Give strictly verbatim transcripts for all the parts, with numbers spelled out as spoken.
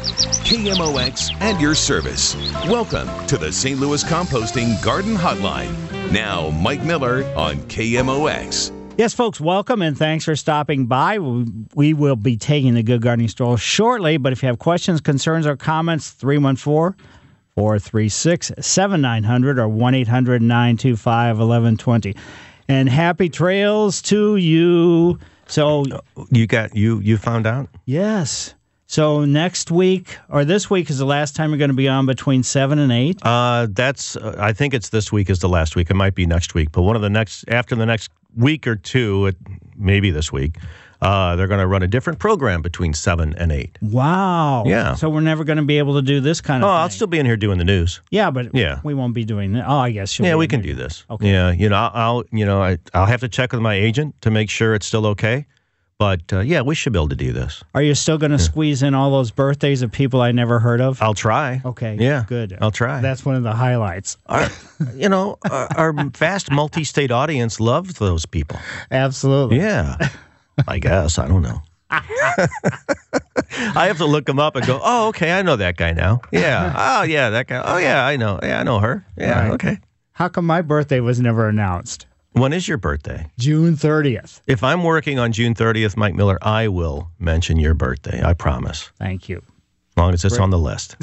K M O X and your service. Welcome to the Saint Louis Composting Garden Hotline. Now, Mike Miller on K M O X. Yes, folks, welcome and thanks for stopping by. We will be taking the Good Gardening Stroll shortly, but if you have questions, concerns, or comments, three one four, four three six, seven nine zero zero or one eight hundred, nine two five, one one two zero. And happy trails to you. So you got you you found out? Yes. So next week or this week is the last time you're going to be on between seven and eight? Uh, that's uh, I think it's this week is the last week. It might be next week, but one of the next after the next week or two, it, maybe this week, uh, they're going to run a different program between seven and eight. Wow. Yeah. So we're never going to be able to do this kind of oh, thing. I'll still be in here doing the news. Yeah, but yeah. we won't be doing that. Oh, I guess. Yeah, we can do this. Okay. Yeah, you know, I'll, I'll you know, I, I'll have to check with my agent to make sure it's still okay. But, uh, yeah, we should be able to do this. Are you still going to yeah. squeeze in all those birthdays of people I never heard of? I'll try. Okay. Yeah. Good. I'll try. That's one of the highlights. Our, you know, our, our vast multi-state audience loves those people. Absolutely. Yeah. I guess. I don't know. I have to look them up and go, oh, okay, I know that guy now. Yeah. Oh, yeah, that guy. Oh, yeah, I know. Yeah, I know her. Yeah, right. Okay. How come my birthday was never announced? When is your birthday? June thirtieth. If I'm working on June thirtieth, Mike Miller, I will mention your birthday. I promise. Thank you. As long as it's Great. on the list.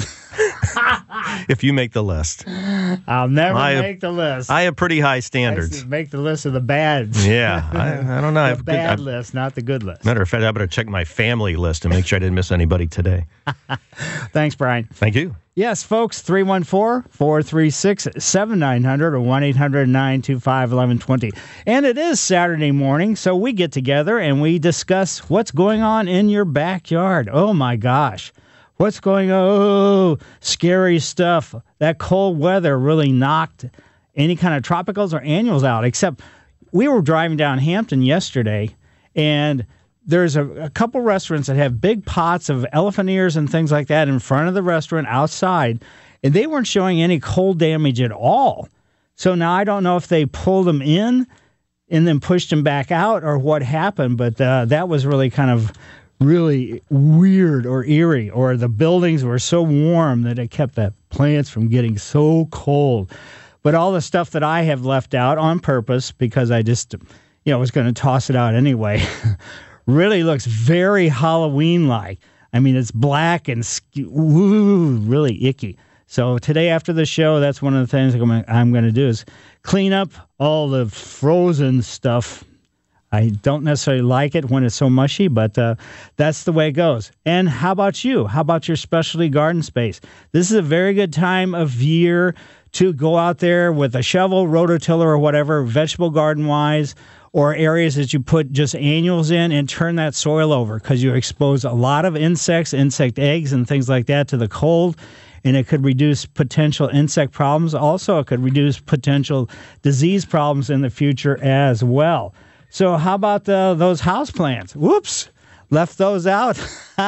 If you make the list. I'll never I make have, the list. I have pretty high standards. I make the list of the bads. Yeah. I, I don't know. The I have bad good, list, not the good list. Matter of fact, I better check my family list and make sure I didn't miss anybody today. Thanks, Brian. Thank you. Yes, folks, three one four, four three six, seven nine zero zero or one eight hundred, nine two five, one one two zero. And it is Saturday morning, so we get together and we discuss what's going on in your backyard. Oh, my gosh. What's going on? Oh, scary stuff. That cold weather really knocked any kind of tropicals or annuals out, except we were driving down Hampton yesterday, and there's a, a couple restaurants that have big pots of elephant ears and things like that in front of the restaurant outside, and they weren't showing any cold damage at all. So now I don't know if they pulled them in and then pushed them back out or what happened, but uh, that was really kind of really weird or eerie, or the buildings were so warm that it kept the plants from getting so cold. But all the stuff that I have left out on purpose, because I just, you know, was going to toss it out anyway, really looks very Halloween-like. I mean, it's black and ooh, really icky. So today after the show, that's one of the things I'm going to do is clean up all the frozen stuff. I don't necessarily like it when it's so mushy, but uh, that's the way it goes. And how about you? How about your specialty garden space? This is a very good time of year to go out there with a shovel, rototiller, or whatever, vegetable garden-wise, or areas that you put just annuals in and turn that soil over, because you expose a lot of insects, insect eggs, and things like that to the cold, and it could reduce potential insect problems. Also, it could reduce potential disease problems in the future as well. So how about the, those houseplants? Whoops, left those out.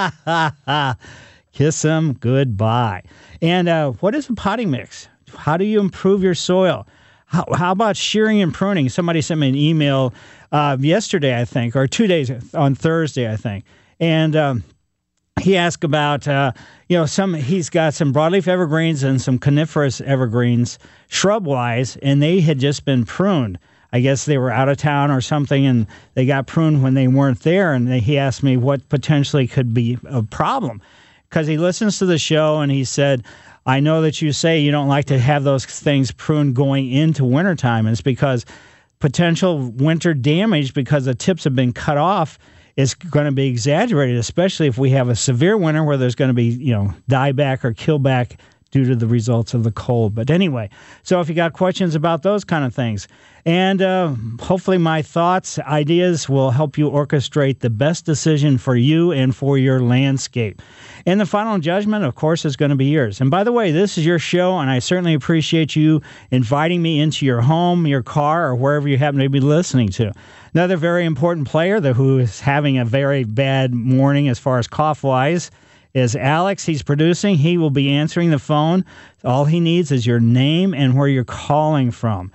Kiss them goodbye. And uh, what is a potting mix? How do you improve your soil? How, how about shearing and pruning? Somebody sent me an email uh, yesterday, I think, or two days on Thursday, I think. And um, he asked about, uh, you know, some. he's got some broadleaf evergreens and some coniferous evergreens shrub-wise, and they had just been pruned. I guess they were out of town or something, and they got pruned when they weren't there. And they, he asked me what potentially could be a problem, because he listens to the show, and he said, I know that you say you don't like to have those things pruned going into wintertime. And it's because potential winter damage, because the tips have been cut off, is going to be exaggerated, especially if we have a severe winter where there's going to be, you know, dieback or killback due to the results of the cold. But anyway, so if you got questions about those kind of things, and uh, hopefully my thoughts, ideas will help you orchestrate the best decision for you and for your landscape. And the final judgment, of course, is going to be yours. And by the way, this is your show, and I certainly appreciate you inviting me into your home, your car, or wherever you happen to be listening to. Another very important player that who is having a very bad morning as far as cough-wise is Alex. He's producing. He will be answering the phone. All he needs is your name and where you're calling from.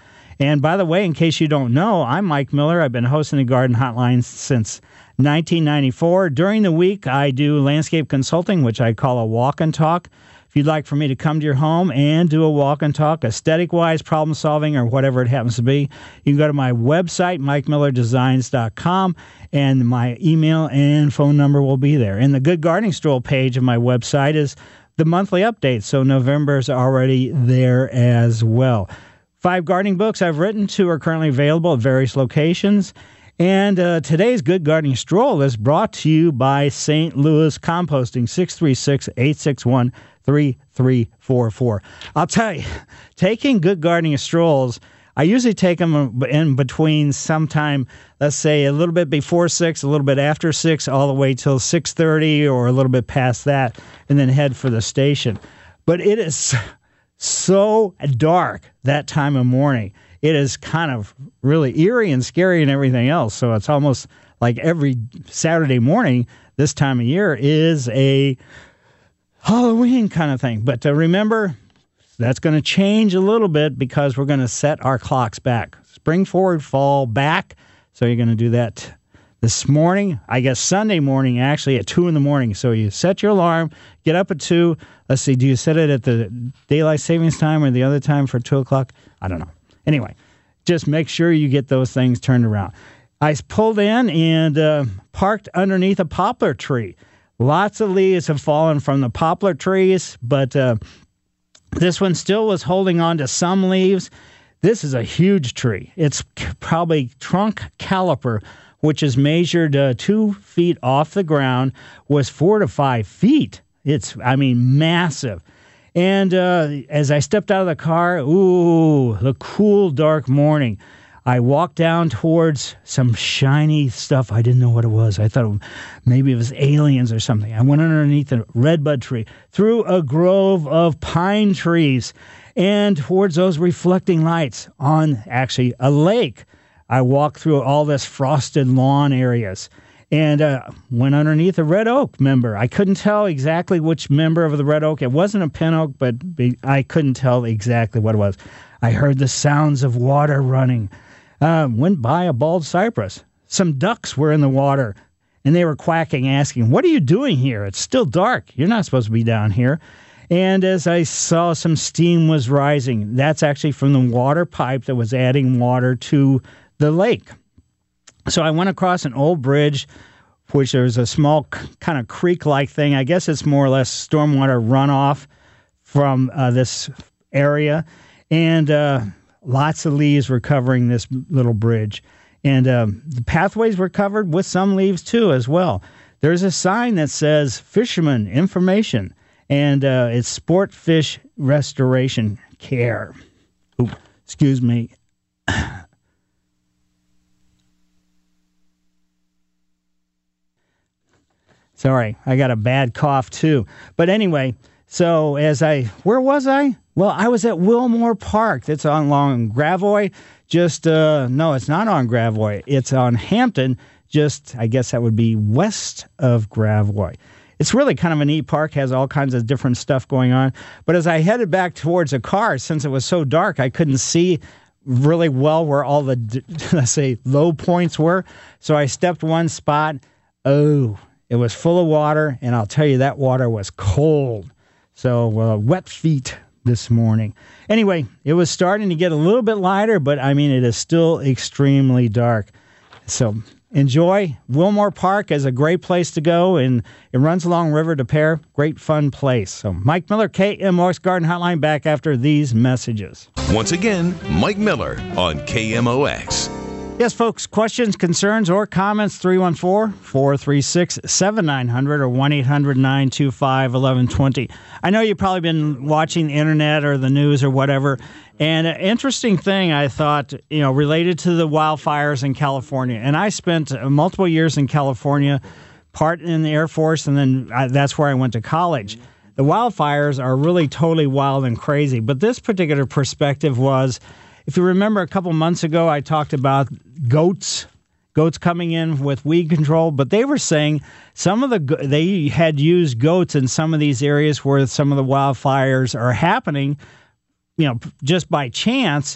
And by the way, in case you don't know, I'm Mike Miller. I've been hosting the Garden Hotline since nineteen ninety-four. During the week, I do landscape consulting, which I call a walk and talk. If you'd like for me to come to your home and do a walk and talk, aesthetic-wise, problem-solving, or whatever it happens to be, you can go to my website, mike miller designs dot com, and my email and phone number will be there. And the Good Gardening Stroll page of my website is the monthly update, so November's already there as well. Five gardening books I've written, two are currently available at various locations. And uh, today's Good Gardening Stroll is brought to you by Saint Louis Composting, six three six, eight six one, three three four four. I'll tell you, taking Good Gardening Strolls, I usually take them in between sometime, let's say a little bit before six, a little bit after six, all the way till six thirty or a little bit past that, and then head for the station. But it is so dark that time of morning. It is kind of really eerie and scary and everything else. So it's almost like every Saturday morning this time of year is a Halloween kind of thing. But to remember, that's going to change a little bit because we're going to set our clocks back. Spring forward, fall back. So you're going to do that this morning, I guess Sunday morning, actually at two in the morning. So you set your alarm, get up at two. Let's see, do you set it at the daylight savings time or the other time for two o'clock? I don't know. Anyway, just make sure you get those things turned around. I pulled in and uh, parked underneath a poplar tree. Lots of leaves have fallen from the poplar trees, but uh, this one still was holding on to some leaves. This is a huge tree. It's probably trunk caliper, which is measured uh, two feet off the ground, was four to five feet. It's, I mean, massive. And uh, as I stepped out of the car, ooh, the cool, dark morning, I walked down towards some shiny stuff. I didn't know what it was. I thought maybe it was aliens or something. I went underneath a redbud tree, through a grove of pine trees, and towards those reflecting lights on actually a lake. I walked through all this frosted lawn areas and uh, went underneath a red oak member. I couldn't tell exactly which member of the red oak. It wasn't a pin oak, but I couldn't tell exactly what it was. I heard the sounds of water running. Uh, went by a bald cypress. Some ducks were in the water, and they were quacking, asking, "What are you doing here? It's still dark. You're not supposed to be down here." And as I saw, some steam was rising. That's actually from the water pipe that was adding water to the lake. So I went across an old bridge, which there's a small kind of creek-like thing. I guess it's more or less stormwater runoff from uh, this area. And uh, lots of leaves were covering this little bridge. And um, the pathways were covered with some leaves, too, as well. There's a sign that says Fisherman Information, and uh, it's Sport Fish Restoration Care. Ooh, excuse me. Sorry, I got a bad cough too. But anyway, so as I, where was I? Well, I was at Wilmore Park. That's on Long Gravois. Just, uh, no, it's not on Gravois. It's on Hampton, just, I guess that would be west of Gravois. It's really kind of a neat park, has all kinds of different stuff going on. But as I headed back towards the car, since it was so dark, I couldn't see really well where all the, let's say, low points were. So I stepped one spot. Oh, it was full of water, and I'll tell you, that water was cold. So uh, wet feet this morning. Anyway, it was starting to get a little bit lighter, but I mean, it is still extremely dark. So enjoy. Wilmore Park is a great place to go, and it runs along River de Pere. Great, fun place. So Mike Miller, K M O X Garden Hotline, back after these messages. Once again, Mike Miller on K M O X. Yes, folks, questions, concerns, or comments, three one four, four three six, seven nine zero zero or one eight hundred, nine two five, one one two zero. I know you've probably been watching the internet or the news or whatever, and an interesting thing I thought, you know, related to the wildfires in California. And I spent multiple years in California, part in the Air Force, and then I, that's where I went to college. The wildfires are really totally wild and crazy, but this particular perspective was, if you remember a couple months ago, I talked about goats, goats coming in with weed control, but they were saying some of the, they had used goats in some of these areas where some of the wildfires are happening, you know, just by chance,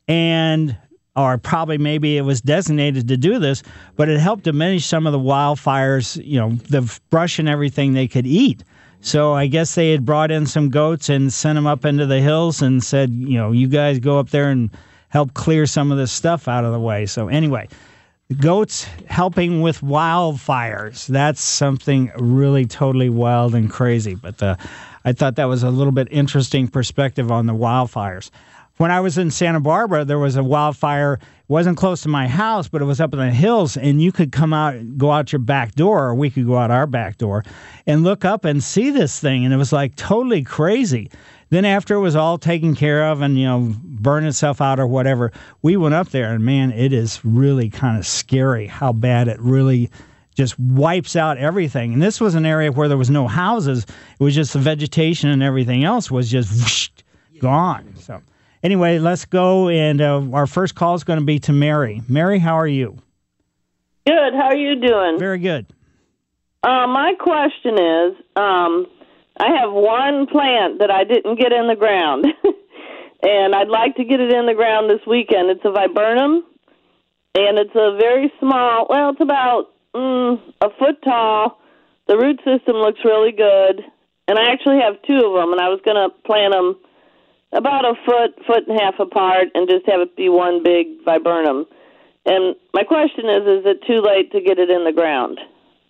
and or probably maybe it was designated to do this, but it helped diminish some of the wildfires, you know, the brush and everything they could eat. So I guess they had brought in some goats and sent them up into the hills and said, you know, you guys go up there and help clear some of this stuff out of the way. So anyway, goats helping with wildfires. That's something really totally wild and crazy. But uh, I thought that was a little bit interesting perspective on the wildfires. When I was in Santa Barbara, there was a wildfire. It wasn't close to my house, but it was up in the hills, and you could come out, go out your back door, or we could go out our back door, and look up and see this thing, and it was like totally crazy. Then after it was all taken care of and, you know, burned itself out or whatever, we went up there, and man, it is really kind of scary how bad it really just wipes out everything. And this was an area where there was no houses. It was just the vegetation, and everything else was just whoosh, gone. So anyway, let's go, and uh, our first call is going to be to Mary. Mary, how are you? Good. How are you doing? Very good. Uh, my question is, um, I have one plant that I didn't get in the ground, and I'd like to get it in the ground this weekend. It's a viburnum, and it's a very small, well, it's about mm, a foot tall. The root system looks really good, and I actually have two of them, and I was going to plant them about a foot, foot and a half apart, and just have it be one big viburnum. And my question is, is it too late to get it in the ground?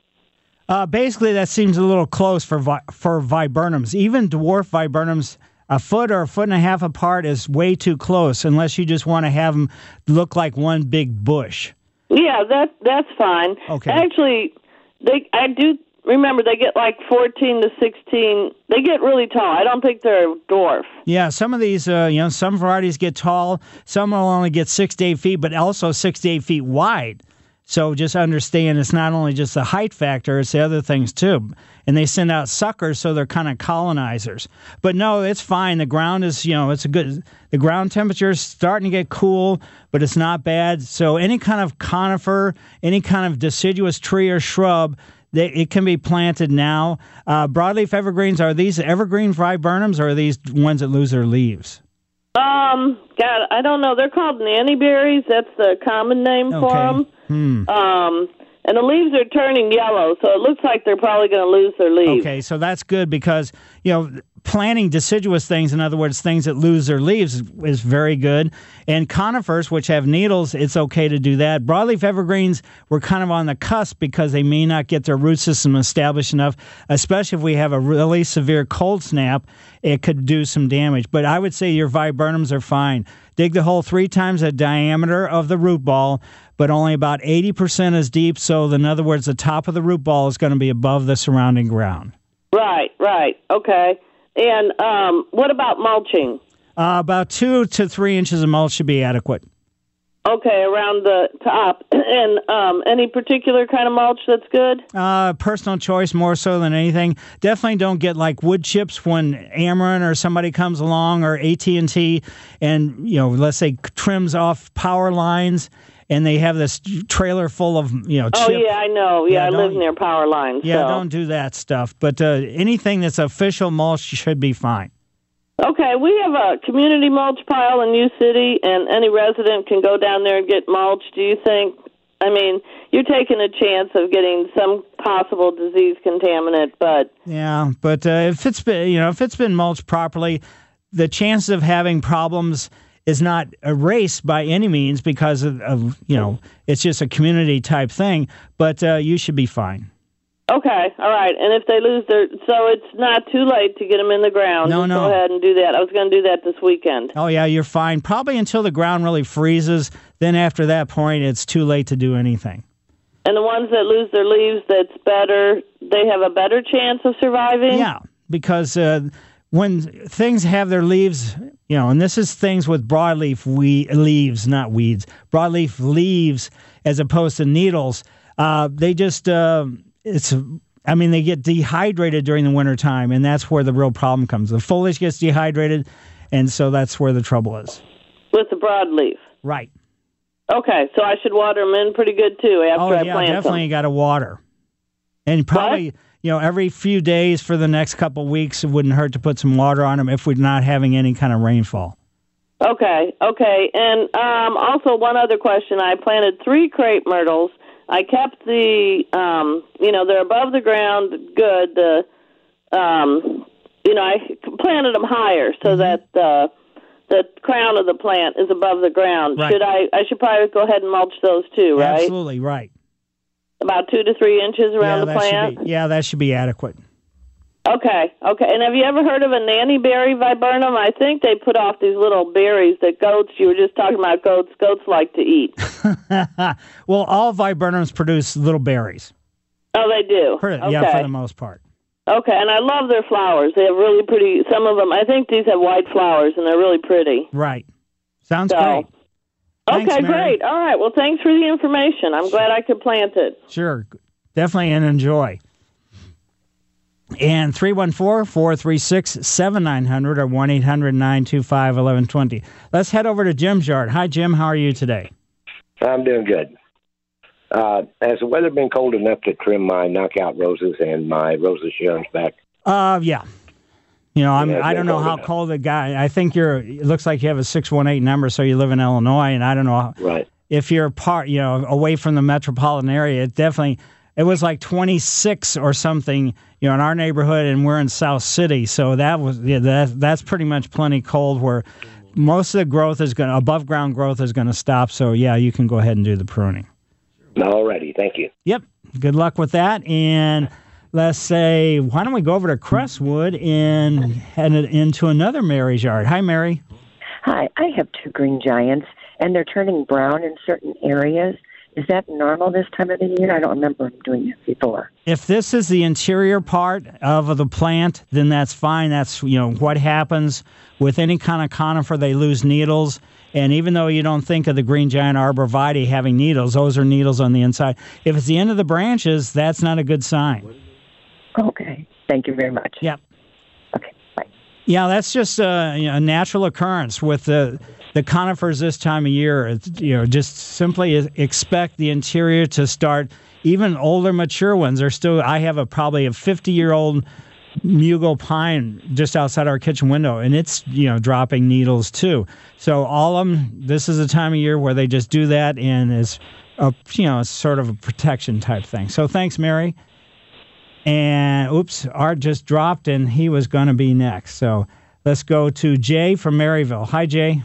Uh, basically, that seems a little close for vi- for viburnums. Even dwarf viburnums, a foot or a foot and a half apart is way too close, unless you just want to have them look like one big bush. Yeah, that that's fine. Okay. Actually, they I do remember they get like fourteen to sixteen. They get really tall. I don't think they're a dwarf. Yeah, some of these, uh, you know, some varieties get tall. Some will only get six to eight feet, but also six to eight feet wide. So just understand it's not only just the height factor, it's the other things too. And they send out suckers, so they're kind of colonizers. But no, it's fine. The ground is, you know, it's a good, the ground temperature is starting to get cool, but it's not bad. So any kind of conifer, any kind of deciduous tree or shrub, they, it can be planted now. Uh, broadleaf evergreens, are these evergreen viburnums, or are these ones that lose their leaves? Um, God, I don't know. They're called nannyberries. That's the common name Okay. for them. Hmm. Um, and the leaves are turning yellow, so it looks like they're probably going to lose their leaves. Okay, so that's good because, you know, planting deciduous things, in other words, things that lose their leaves, is very good. And conifers, which have needles, it's okay to do that. Broadleaf evergreens, we're kind of on the cusp because they may not get their root system established enough, especially if we have a really severe cold snap. It could do some damage. But I would say your viburnums are fine. Dig the hole three times the diameter of the root ball, but only about eighty percent is deep. So, in other words, the top of the root ball is going to be above the surrounding ground. Right, right. Okay. And um, what about mulching? Uh, about two to three inches of mulch should be adequate. Okay, around the top. And um, any particular kind of mulch that's good? Uh, personal choice more so than anything. Definitely don't get like wood chips when Ameren or somebody comes along, or A T and T, and, you know, let's say trims off power lines, and they have this trailer full of, you know, Oh, chip. yeah, I know. Yeah, Yeah, I live don't- near power lines. Yeah, so. don't do that stuff. But uh, anything that's official mulch should be fine. Okay, we have a community mulch pile in U City, and any resident can go down there and get mulch. Do you think, I mean, you're taking a chance of getting some possible disease contaminant, but... Yeah, but uh, if it's been, you know, if it's been mulched properly, the chances of having problems is not erased by any means because of, of you know, it's just a community type thing. But uh, you should be fine. Okay, all right. And if they lose their... So it's not too late to get them in the ground. No, Just no. Go ahead and do that. I was going to do that this weekend. Oh yeah, you're fine. Probably until the ground really freezes. Then after that point, it's too late to do anything. And the ones that lose their leaves, that's better. They have a better chance of surviving? Yeah, because uh, when things have their leaves, you know, and this is things with broadleaf we- leaves, not weeds, broadleaf leaves as opposed to needles, uh, they just, uh, it's, I mean, they get dehydrated during the wintertime, and that's where the real problem comes. The foliage gets dehydrated, and so that's where the trouble is. With the broadleaf? Right. Okay, so I should water them in pretty good, too, after Oh, I yeah, plant definitely them. you got to water. And probably, What? you know, every few days for the next couple of weeks, it wouldn't hurt to put some water on them if we're not having any kind of rainfall. Okay, okay. And um, also one other question. I planted three crepe myrtles. I kept the, um, you know, they're above the ground, good. The, um, you know, I planted them higher so mm-hmm. that uh, the crown of the plant is above the ground. Right. Should I? I should probably go ahead and mulch those too, right? Absolutely, right. About two to three inches around yeah, the plant. Be, yeah, that should be adequate. Okay, okay. And have you ever heard of a nanny berry viburnum? I think they put off these little berries that goats, you were just talking about goats, goats like to eat. Well, all viburnums produce little berries. Oh, they do? For, okay. Yeah, for the most part. Okay, and I love their flowers. They have really pretty, some of them, I think these have white flowers, and they're really pretty. Right. Sounds so, great. Thanks, okay, Mary. great. All right, well, thanks for the information. I'm glad I could plant it. Sure, definitely, and enjoy. And three one four, four three six, seven nine zero zero or one eight hundred, nine two five, one one two zero. Let's head over to Jim's yard. Hi, Jim. How are you today? I'm doing good. Uh, has the weather been cold enough to trim my knockout roses and my Rosa Sharon's back? Uh, yeah. You know, I'm, I don't know how enough. cold the guy. I think you're. It looks like you have a six one eight number, so you live in Illinois, and I don't know how, right. if you're part, you know, away from the metropolitan area. It definitely. It was like twenty-six or something, you know, in our neighborhood, and we're in South City, so that was yeah, that that's pretty much plenty cold. Where most of the growth is going, above ground growth is going to stop. So yeah, you can go ahead and do the pruning. All righty, thank you. Yep, good luck with that. And let's say, why don't we go over to Crestwood and head it into another Mary's yard? Hi, Mary. Hi, I have two green giants, and they're turning brown in certain areas. Is that normal this time of the year? I don't remember them doing that before. If this is the interior part of the plant, then that's fine. That's, you know, what happens with any kind of conifer. They lose needles. And even though you don't think of the green giant arborvitae having needles, those are needles on the inside. If it's the end of the branches, that's not a good sign. Okay. Thank you very much. Yep. Okay. Bye. Yeah, that's just a, you know, a natural occurrence with the the conifers this time of year. It's, you know, just simply expect the interior to start. Even older, mature ones are still. I have a probably a fifty-year-old Mugo pine just outside our kitchen window, and it's, you know, dropping needles too. So all of them. This is a time of year where they just do that, and it's a, you know, it's sort of a protection type thing. So thanks, Mary. And oops, Art just dropped, and he was going to be next. So let's go to Jay from Maryville. Hi, Jay.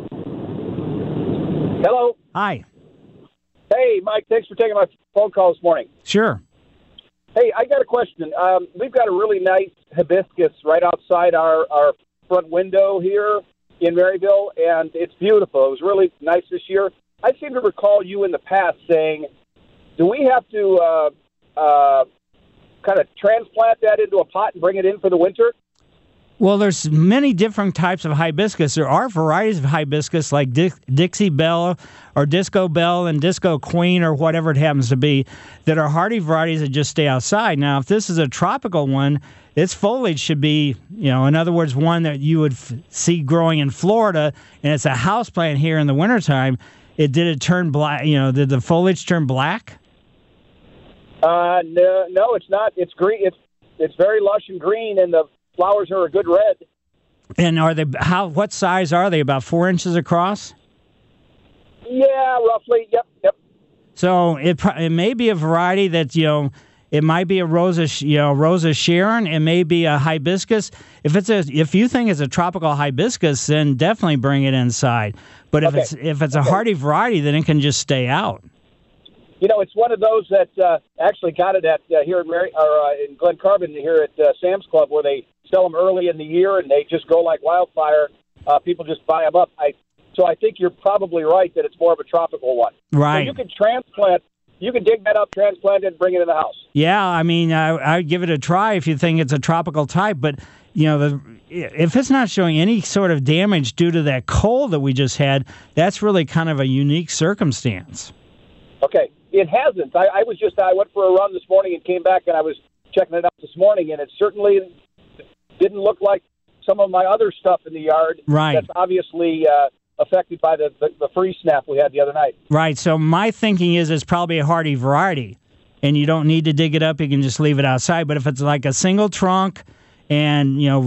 Hello. Hi. Hey, Mike. Thanks for taking my phone call this morning. Sure. Hey, I got a question. Um, we've got a really nice hibiscus right outside our, our front window here in Maryville, and it's beautiful. It was really nice this year. I seem to recall you in the past saying, do we have to uh, uh, kind of transplant that into a pot and bring it in for the winter? Well, there's many different types of hibiscus. There are varieties of hibiscus like Di- Dixie Belle or Disco Belle and Disco Queen or whatever it happens to be that are hardy varieties that just stay outside. Now, if this is a tropical one, its foliage should be, you know, in other words, one that you would f- see growing in Florida, and it's a houseplant here in the wintertime. It did it turn black? You know, did the foliage turn black? Uh, no, no, it's not. It's green. It's it's very lush and green, and the flowers are a good red. And are they how? What size are they? About four inches across? Yeah, roughly. Yep, yep. So it it may be a variety that, you know, it might be a Rosa, you know, Rosa Sharon. It may be a hibiscus. If it's a if you think it's a tropical hibiscus, then definitely bring it inside. But if Okay. it's if it's a Okay. hardy variety, then it can just stay out. You know, it's one of those that uh, actually got it at uh, here in Mary or uh, in Glen Carbon here at uh, Sam's Club, where they sell them early in the year and they just go like wildfire. Uh, people just buy them up. I so I think you're probably right that it's more of a tropical one. Right. So you could transplant. You could dig that up, transplant it, and bring it in the house. Yeah, I mean, I, I'd give it a try if you think it's a tropical type. But, you know, the, if it's not showing any sort of damage due to that cold that we just had, that's really kind of a unique circumstance. Okay. It hasn't. I, I was just, I went for a run this morning and came back, and I was checking it out this morning, and it certainly didn't look like some of my other stuff in the yard. Right. That's obviously uh, affected by the, the, the freeze snap we had the other night. Right. So my thinking is it's probably a hardy variety, and you don't need to dig it up. You can just leave it outside. But if it's like a single trunk and, you know,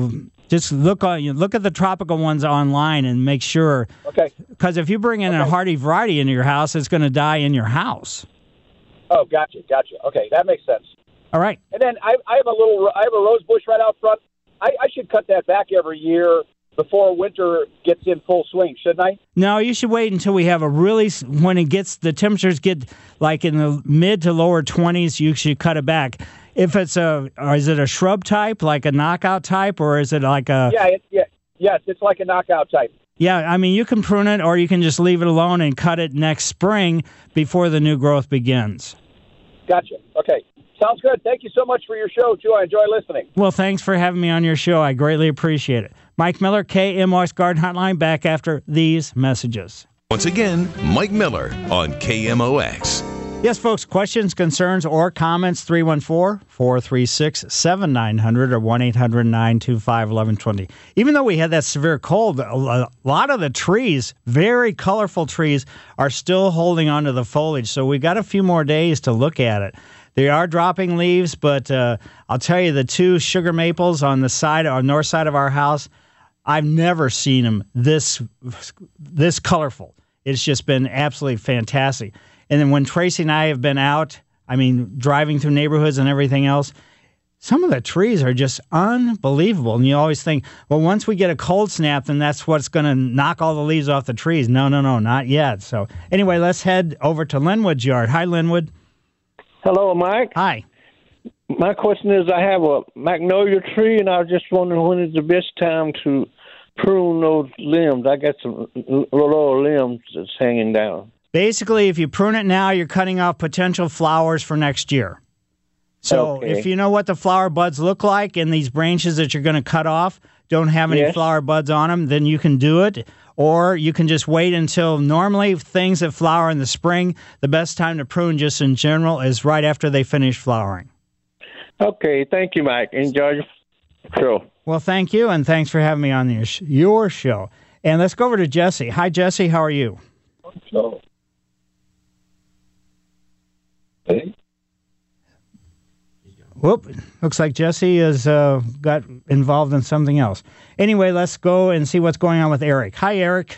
Just look on you look at the tropical ones online and make sure. Okay. Because if you bring in okay. a hardy variety into your house, it's going to die in your house. Oh, gotcha, gotcha. Okay, that makes sense. All right. And then I, I have a little, I have a rose bush right out front. I, I should cut that back every year before winter gets in full swing, shouldn't I? No, you should wait until we have a really, when it gets, the temperatures get like in the mid to lower twenties, you should cut it back. If it's a, or is it a shrub type, like a knockout type, or is it like a... Yeah, it, yeah, yes, it's like a knockout type. Yeah, I mean, you can prune it, or you can just leave it alone and cut it next spring before the new growth begins. Gotcha. Okay. Sounds good. Thank you so much for your show, too. I enjoy listening. Well, thanks for having me on your show. I greatly appreciate it. Mike Miller, K M O X Garden Hotline, back after these messages. Once again, Mike Miller on K M O X. Yes, folks, questions, concerns, or comments, three one four, four three six, seven nine zero zero or one eight hundred, nine two five, eleven twenty. Even though we had that severe cold, a lot of the trees, very colorful trees, are still holding onto the foliage. So we got a few more days to look at it. They are dropping leaves, but uh, I'll tell you, the two sugar maples on the side, on north side of our house, I've never seen them this this colorful. It's just been absolutely fantastic. And then when Tracy and I have been out, I mean, driving through neighborhoods and everything else, some of the trees are just unbelievable. And you always think, well, once we get a cold snap, then that's what's going to knock all the leaves off the trees. No, no, no, not yet. So anyway, let's head over to Linwood's yard. Hi, Linwood. Hello, Mike. Hi. My question is, I have a magnolia tree, and I was just wondering when is the best time to prune those limbs. I got some little limbs that's hanging down. Basically, if you prune it now, you're cutting off potential flowers for next year. So okay. If you know what the flower buds look like and these branches that you're going to cut off don't have any yes. flower buds on them, then you can do it. Or you can just wait until normally things that flower in the spring, the best time to prune just in general is right after they finish flowering. Okay. Thank you, Mike. Enjoy your show. Well, thank you, and thanks for having me on your, sh- your show. And let's go over to Jesse. Hi, Jesse. How are you? Hello. Hey. Whoop. Looks like Jesse has uh, got involved in something else. Anyway, let's go and see what's going on with Eric. Hi, Eric.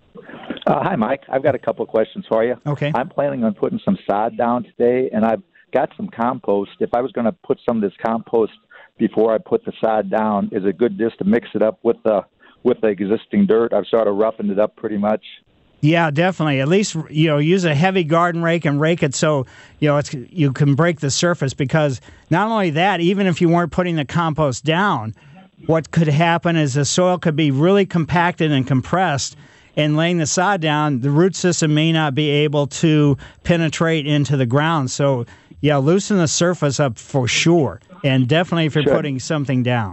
Uh, hi, Mike. I've got a couple of questions for you. Okay. I'm planning on putting some sod down today, and I've got some compost. If I was going to put some of this compost before I put the sod down, is it good just to mix it up with the with the existing dirt? I've sort of roughened it up pretty much. Yeah, definitely. At least, you know, use a heavy garden rake and rake it so, you know, it's, you can break the surface, because not only that, even if you weren't putting the compost down, what could happen is the soil could be really compacted and compressed, and laying the sod down, the root system may not be able to penetrate into the ground. So, yeah, loosen the surface up for sure, and definitely if you're Sure. putting something down.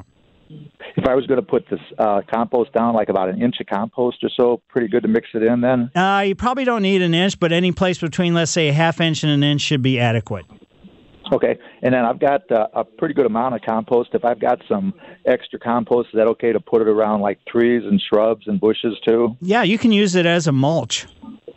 If I was going to put this uh, compost down, like about an inch of compost or so, pretty good to mix it in then? Uh, you probably don't need an inch, but any place between, let's say, a half inch and an inch should be adequate. Okay. And then I've got uh, a pretty good amount of compost. If I've got some extra compost, is that okay to put it around like trees and shrubs and bushes too? Yeah, you can use it as a mulch.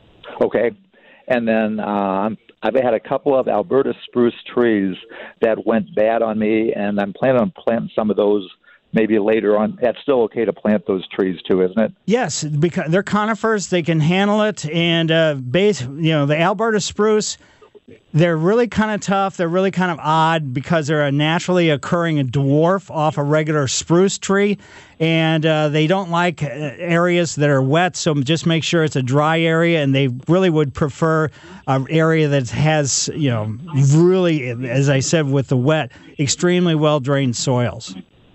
Okay. And then uh, I've had a couple of Alberta spruce trees that went bad on me, and I'm planning on planting some of those maybe later on. That's still okay to plant those trees too, isn't it? Yes, because they're conifers, they can handle it, and uh, base, you know, the Alberta spruce, they're really kind of tough. They're really kind of odd because they're a naturally occurring dwarf off a regular spruce tree, and uh, they don't like areas that are wet, so just make sure it's a dry area, and they really would prefer an area that has, you know, really, as I said, with the wet, extremely well-drained soils.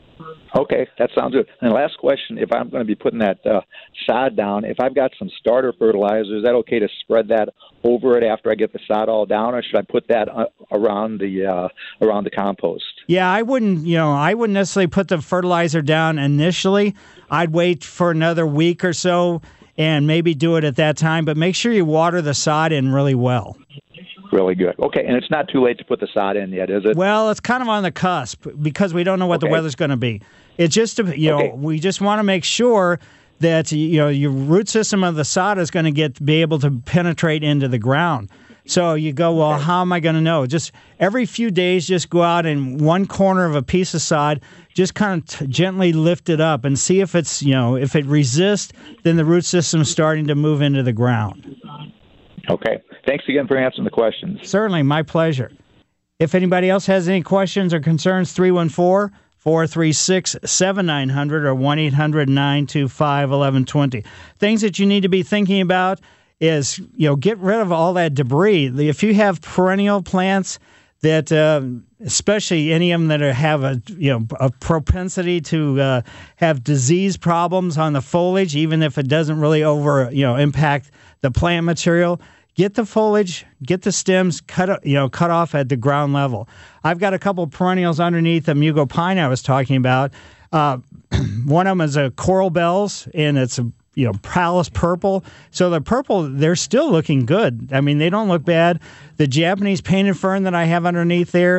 Okay, that sounds good. And last question, if I'm going to be putting that uh, sod down, if I've got some starter fertilizer, is that okay to spread that over it after I get the sod all down, or should I put that uh, around the uh, around the compost? Yeah, I wouldn't, you know, I wouldn't necessarily put the fertilizer down initially. I'd wait for another week or so and maybe do it at that time, but make sure you water the sod in really well. Really good. Okay, and it's not too late to put the sod in yet, is it? Well, it's kind of on the cusp because we don't know what Okay. the weather's going to be. It's just, a, you Okay. know, we just want to make sure that, you know, your root system of the sod is going to get be able to penetrate into the ground. So you go, well, how am I going to know? Just every few days, just go out in one corner of a piece of sod, just kind of t- gently lift it up and see if it's, you know, if it resists, then the root system's starting to move into the ground. Okay. Thanks again for answering the questions. Certainly, my pleasure. If anybody else has any questions or concerns, three one four, four three six, seven nine zero zero or one eight hundred, nine two five, one one two zero. Things that you need to be thinking about is, you know, get rid of all that debris. If you have perennial plants that, uh, especially any of them that are, have a, you know, a propensity to uh, have disease problems on the foliage, even if it doesn't really over, you know, impact the plant material, get the foliage, get the stems cut, you know, cut off at the ground level. I've got a couple perennials underneath the Mugo pine I was talking about. Uh, one of them is a coral bells, and it's a you know, Pallas purple. So the purple, they're still looking good. I mean, they don't look bad. The Japanese painted fern that I have underneath there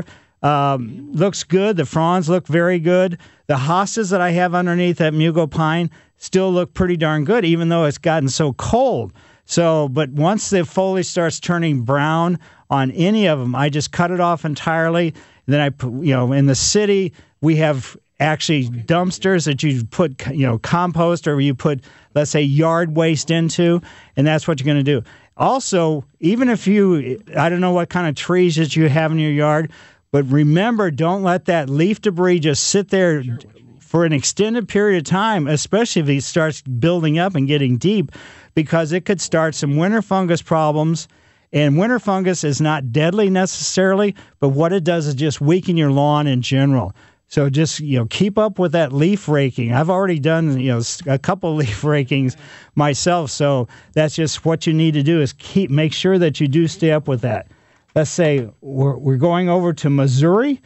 um, looks good. The fronds look very good. The hostas that I have underneath that Mugo pine still look pretty darn good, even though it's gotten so cold. So, but once the foliage starts turning brown on any of them, I just cut it off entirely. Then I put, you know, in the city, we have actually dumpsters that you put, you know, compost or you put, let's say, yard waste into, and that's what you're going to do. Also, even if you, I don't know what kind of trees that you have in your yard, but remember, don't let that leaf debris just sit there for an extended period of time, especially if it starts building up and getting deep, because it could start some winter fungus problems. And winter fungus is not deadly necessarily, but what it does is just weaken your lawn in general. So just, you know, keep up with that leaf raking. I've already done, you know, a couple leaf rakings myself. So that's just what you need to do is keep, make sure that you do stay up with that. Let's say we're, we're going over to Missouri.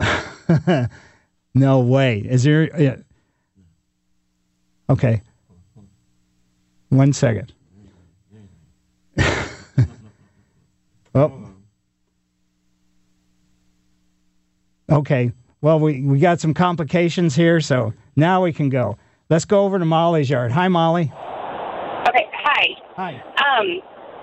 No way. Is there? Yeah. Okay. One second. Oh. Okay. Well, we, we got some complications here, so now we can go. Let's go over to Molly's yard. Hi, Molly. Okay. Hi. Hi. Um,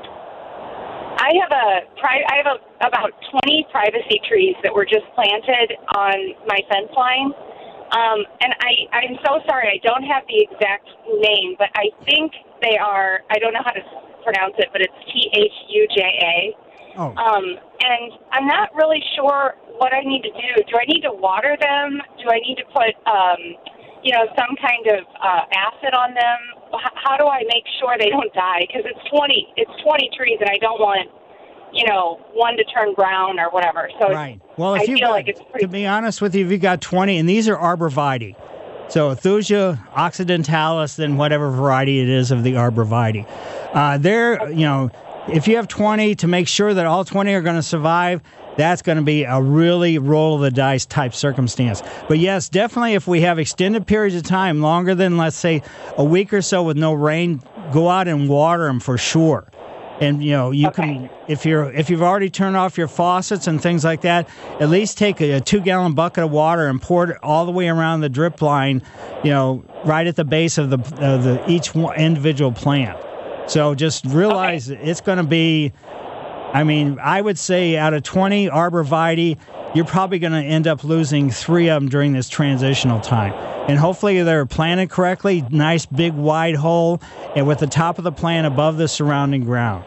I have a pri- I have a, about twenty privacy trees that were just planted on my fence line. Um, and I, I'm so sorry, I don't have the exact name, but I think they are, I don't know how to pronounce it, but it's T H U J A. Oh. Um, and I'm not really sure what I need to do. Do I need to water them? Do I need to put, um, you know, some kind of uh, acid on them? H- how do I make sure they don't die? Because it's twenty, it's twenty trees, and I don't want, you know, one to turn brown or whatever. So right. Well, if I you feel got, like it's pretty. To be honest with you, if you got twenty, and these are arborvitae, so Thuja occidentalis, then whatever variety it is of the arborvitae, uh, they're, you know, if you have twenty, to make sure that all twenty are going to survive, that's going to be a really roll of the dice type circumstance. But yes, definitely if we have extended periods of time, longer than, let's say, a week or so with no rain, go out and water them for sure. And, you know, you okay. can, if you're, if you've already turned off your faucets and things like that, at least take a, a two-gallon bucket of water and pour it all the way around the drip line, you know, right at the base of the, uh, the each individual plant. So just realize okay. it's going to be, I mean, I would say out of twenty arborvitae, you're probably going to end up losing three of them during this transitional time. And hopefully they're planted correctly, nice big wide hole, and with the top of the plant above the surrounding ground.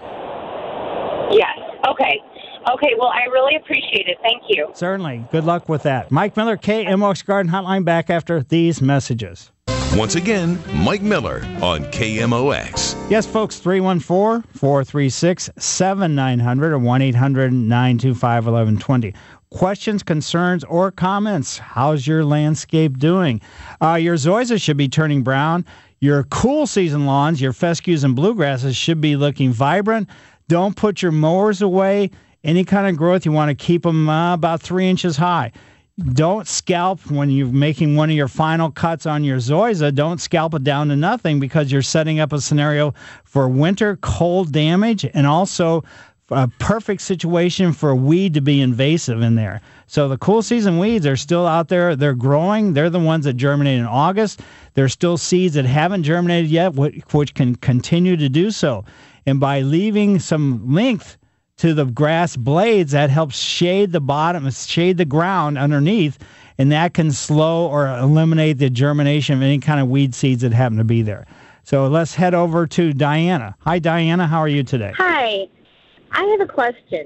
Yes. Okay. Okay. Well, I really appreciate it. Thank you. Certainly. Good luck with that. Mike Miller, K M O X Garden Hotline, back after these messages. Once again, Mike Miller on K M O X. Yes, folks, three one four, four three six, seven nine zero zero or one eight hundred, nine two five, one one two zero. Questions, concerns, or comments? How's your landscape doing? Uh, your zoysia should be turning brown. Your cool season lawns, your fescues and bluegrasses should be looking vibrant. Don't put your mowers away. Any kind of growth, you want to keep them uh, about three inches high. Don't scalp when you're making one of your final cuts on your zoysia. Don't scalp it down to nothing because you're setting up a scenario for winter cold damage and also a perfect situation for a weed to be invasive in there. So the cool season weeds are still out there. They're growing. They're the ones that germinate in August. There's still seeds that haven't germinated yet, which can continue to do so. And by leaving some length to the grass blades, that helps shade the bottom, shade the ground underneath, and that can slow or eliminate the germination of any kind of weed seeds that happen to be there. So let's head over to Diana. Hi, Diana. How are you today? Hi. I have a question.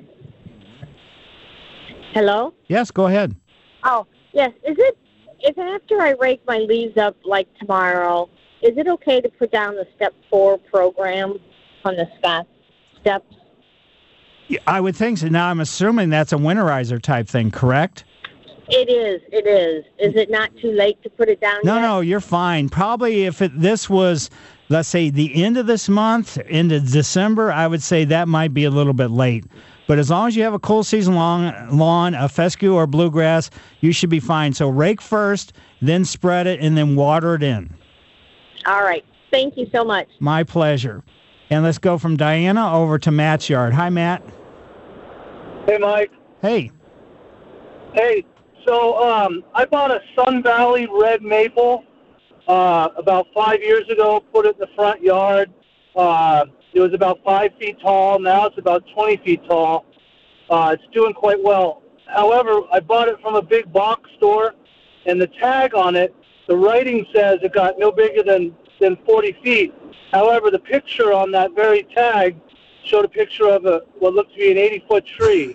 Hello? Yes, go ahead. Oh, yes. Is it, if after I rake my leaves up like tomorrow, is it okay to put down the step four program on the Scott steps? Yeah, I would think so. Now, I'm assuming that's a winterizer type thing, correct? It is. It is. Is it not too late to put it down No, yet? no, you're fine. Probably if it, this was, let's say, the end of this month, into December, I would say that might be a little bit late. But as long as you have a cool season lawn, lawn, a fescue or bluegrass, you should be fine. So rake first, then spread it, and then water it in. All right. Thank you so much. My pleasure. And let's go from Diana over to Matt's yard. Hi, Matt. Hey, Mike. Hey. Hey, so um, I bought a Sun Valley red maple uh, about five years ago, put it in the front yard. Uh, it was about five feet tall. Now it's about twenty feet tall. Uh, it's doing quite well. However, I bought it from a big box store, and the tag on it, the writing says it got no bigger than, than forty feet. However, the picture on that very tag showed a picture of a what looked to be an eighty-foot tree.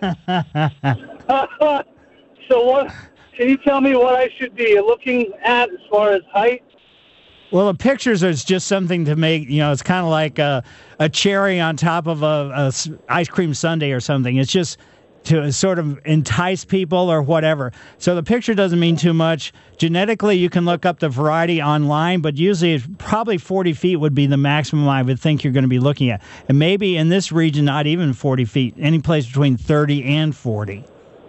So what? Can you tell me what I should be looking at as far as height? Well, the pictures is just something to make, you know, it's kind of like a, a cherry on top of a, a s- ice cream sundae or something. It's just to sort of entice people or whatever. So the picture doesn't mean too much. Genetically, you can look up the variety online, but usually it's probably forty feet would be the maximum I would think you're going to be looking at. And maybe in this region, not even forty feet, any place between thirty and forty.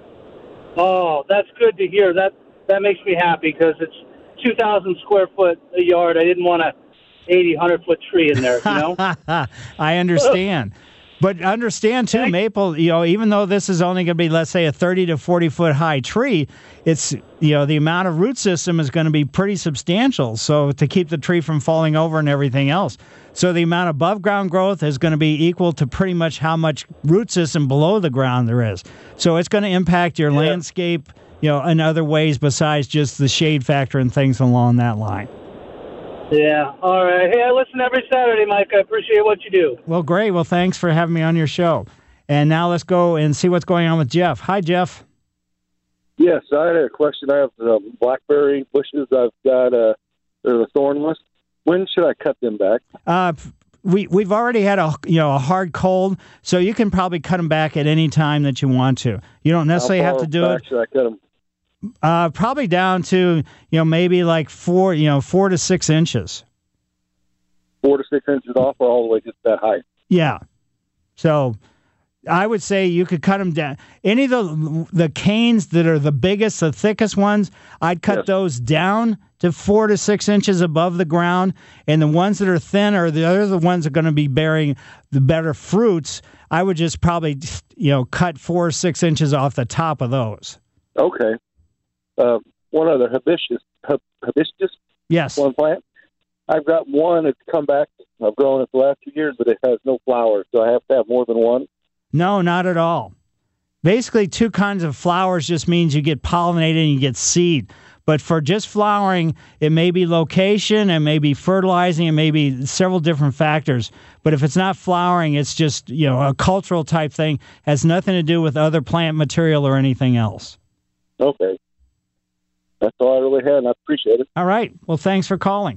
Oh, that's good to hear. That that makes me happy because it's two thousand square foot a yard. I didn't want a eighty, one hundred foot tree in there, you know? I understand. But understand, too, maple, you know, even though this is only going to be, let's say, a thirty to forty foot high tree, it's, you know, the amount of root system is going to be pretty substantial. So to keep the tree from falling over and everything else. So the amount of above ground growth is going to be equal to pretty much how much root system below the ground there is. So it's going to impact your yeah. landscape, you know, in other ways besides just the shade factor and things along that line. Yeah. All right. Hey, I listen every Saturday, Mike. I appreciate what you do. Well, great. Well, thanks for having me on your show. And now let's go and see what's going on with Jeff. Hi, Jeff. Yes, I had a question. I have um, blackberry bushes. I've got uh, they're the thornless. When should I cut them back? Uh, we we've already had a you know a hard cold, so you can probably cut them back at any time that you want to. You don't necessarily How far have to do back it. Should I cut them? Uh, probably down to, you know, maybe like four, you know, four to six inches. Four to six inches off, or all the way just that high? Yeah. So I would say you could cut them down. Any of the the canes that are the biggest, the thickest ones, I'd cut yes. those down to four to six inches above the ground. And the ones that are thinner, the other the ones that are going to be bearing the better fruits, I would just probably, you know, cut four or six inches off the top of those. Okay. Uh, one other hibiscus, hibiscus. Yes. One plant. I've got one that's come back. I've grown it the last two years, but it has no flowers. Do I have to have more than one? No, not at all. Basically, two kinds of flowers just means you get pollinated and you get seed. But for just flowering, it may be location, it may be fertilizing, it may be several different factors. But if it's not flowering, it's just, you know, a cultural type thing. Has nothing to do with other plant material or anything else. Okay. That's all I really had, and I appreciate it. All right. Well, thanks for calling.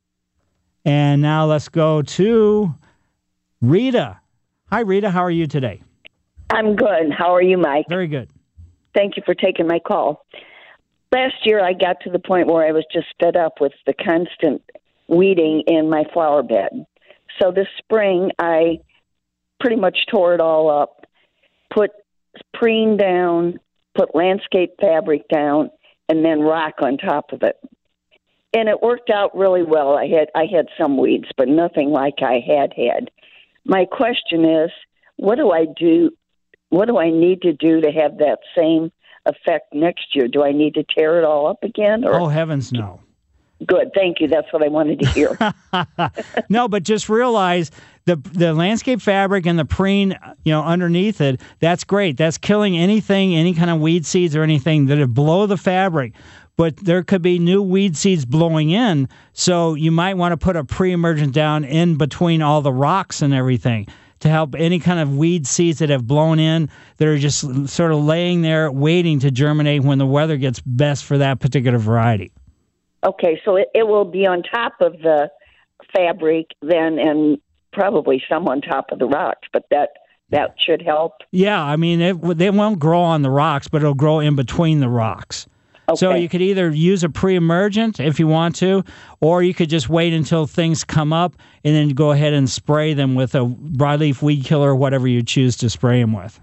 And now let's go to Rita. Hi, Rita. How are you today? I'm good. How are you, Mike? Very good. Thank you for taking my call. Last year, I got to the point where I was just fed up with the constant weeding in my flower bed. So this spring, I pretty much tore it all up, put preen down, put landscape fabric down, and then rock on top of it. And it worked out really well. I had I had some weeds, but nothing like I had had. My question is, what do I do? What do I need to do to have that same effect next year? Do I need to tear it all up again? Or? Oh, heavens, no. Good. Thank you. That's what I wanted to hear. No, but just realize the the landscape fabric and the preen, you know, underneath it, that's great. That's killing anything, any kind of weed seeds or anything that would blow the fabric. But there could be new weed seeds blowing in, so you might want to put a pre-emergent down in between all the rocks and everything to help any kind of weed seeds that have blown in that are just sort of laying there waiting to germinate when the weather gets best for that particular variety. Okay, so it, it will be on top of the fabric then, and probably some on top of the rocks, but that that should help. Yeah, I mean, it, they won't grow on the rocks, but it'll grow in between the rocks. Okay. So you could either use a pre-emergent if you want to, or you could just wait until things come up and then go ahead and spray them with a broadleaf weed killer or whatever you choose to spray them with.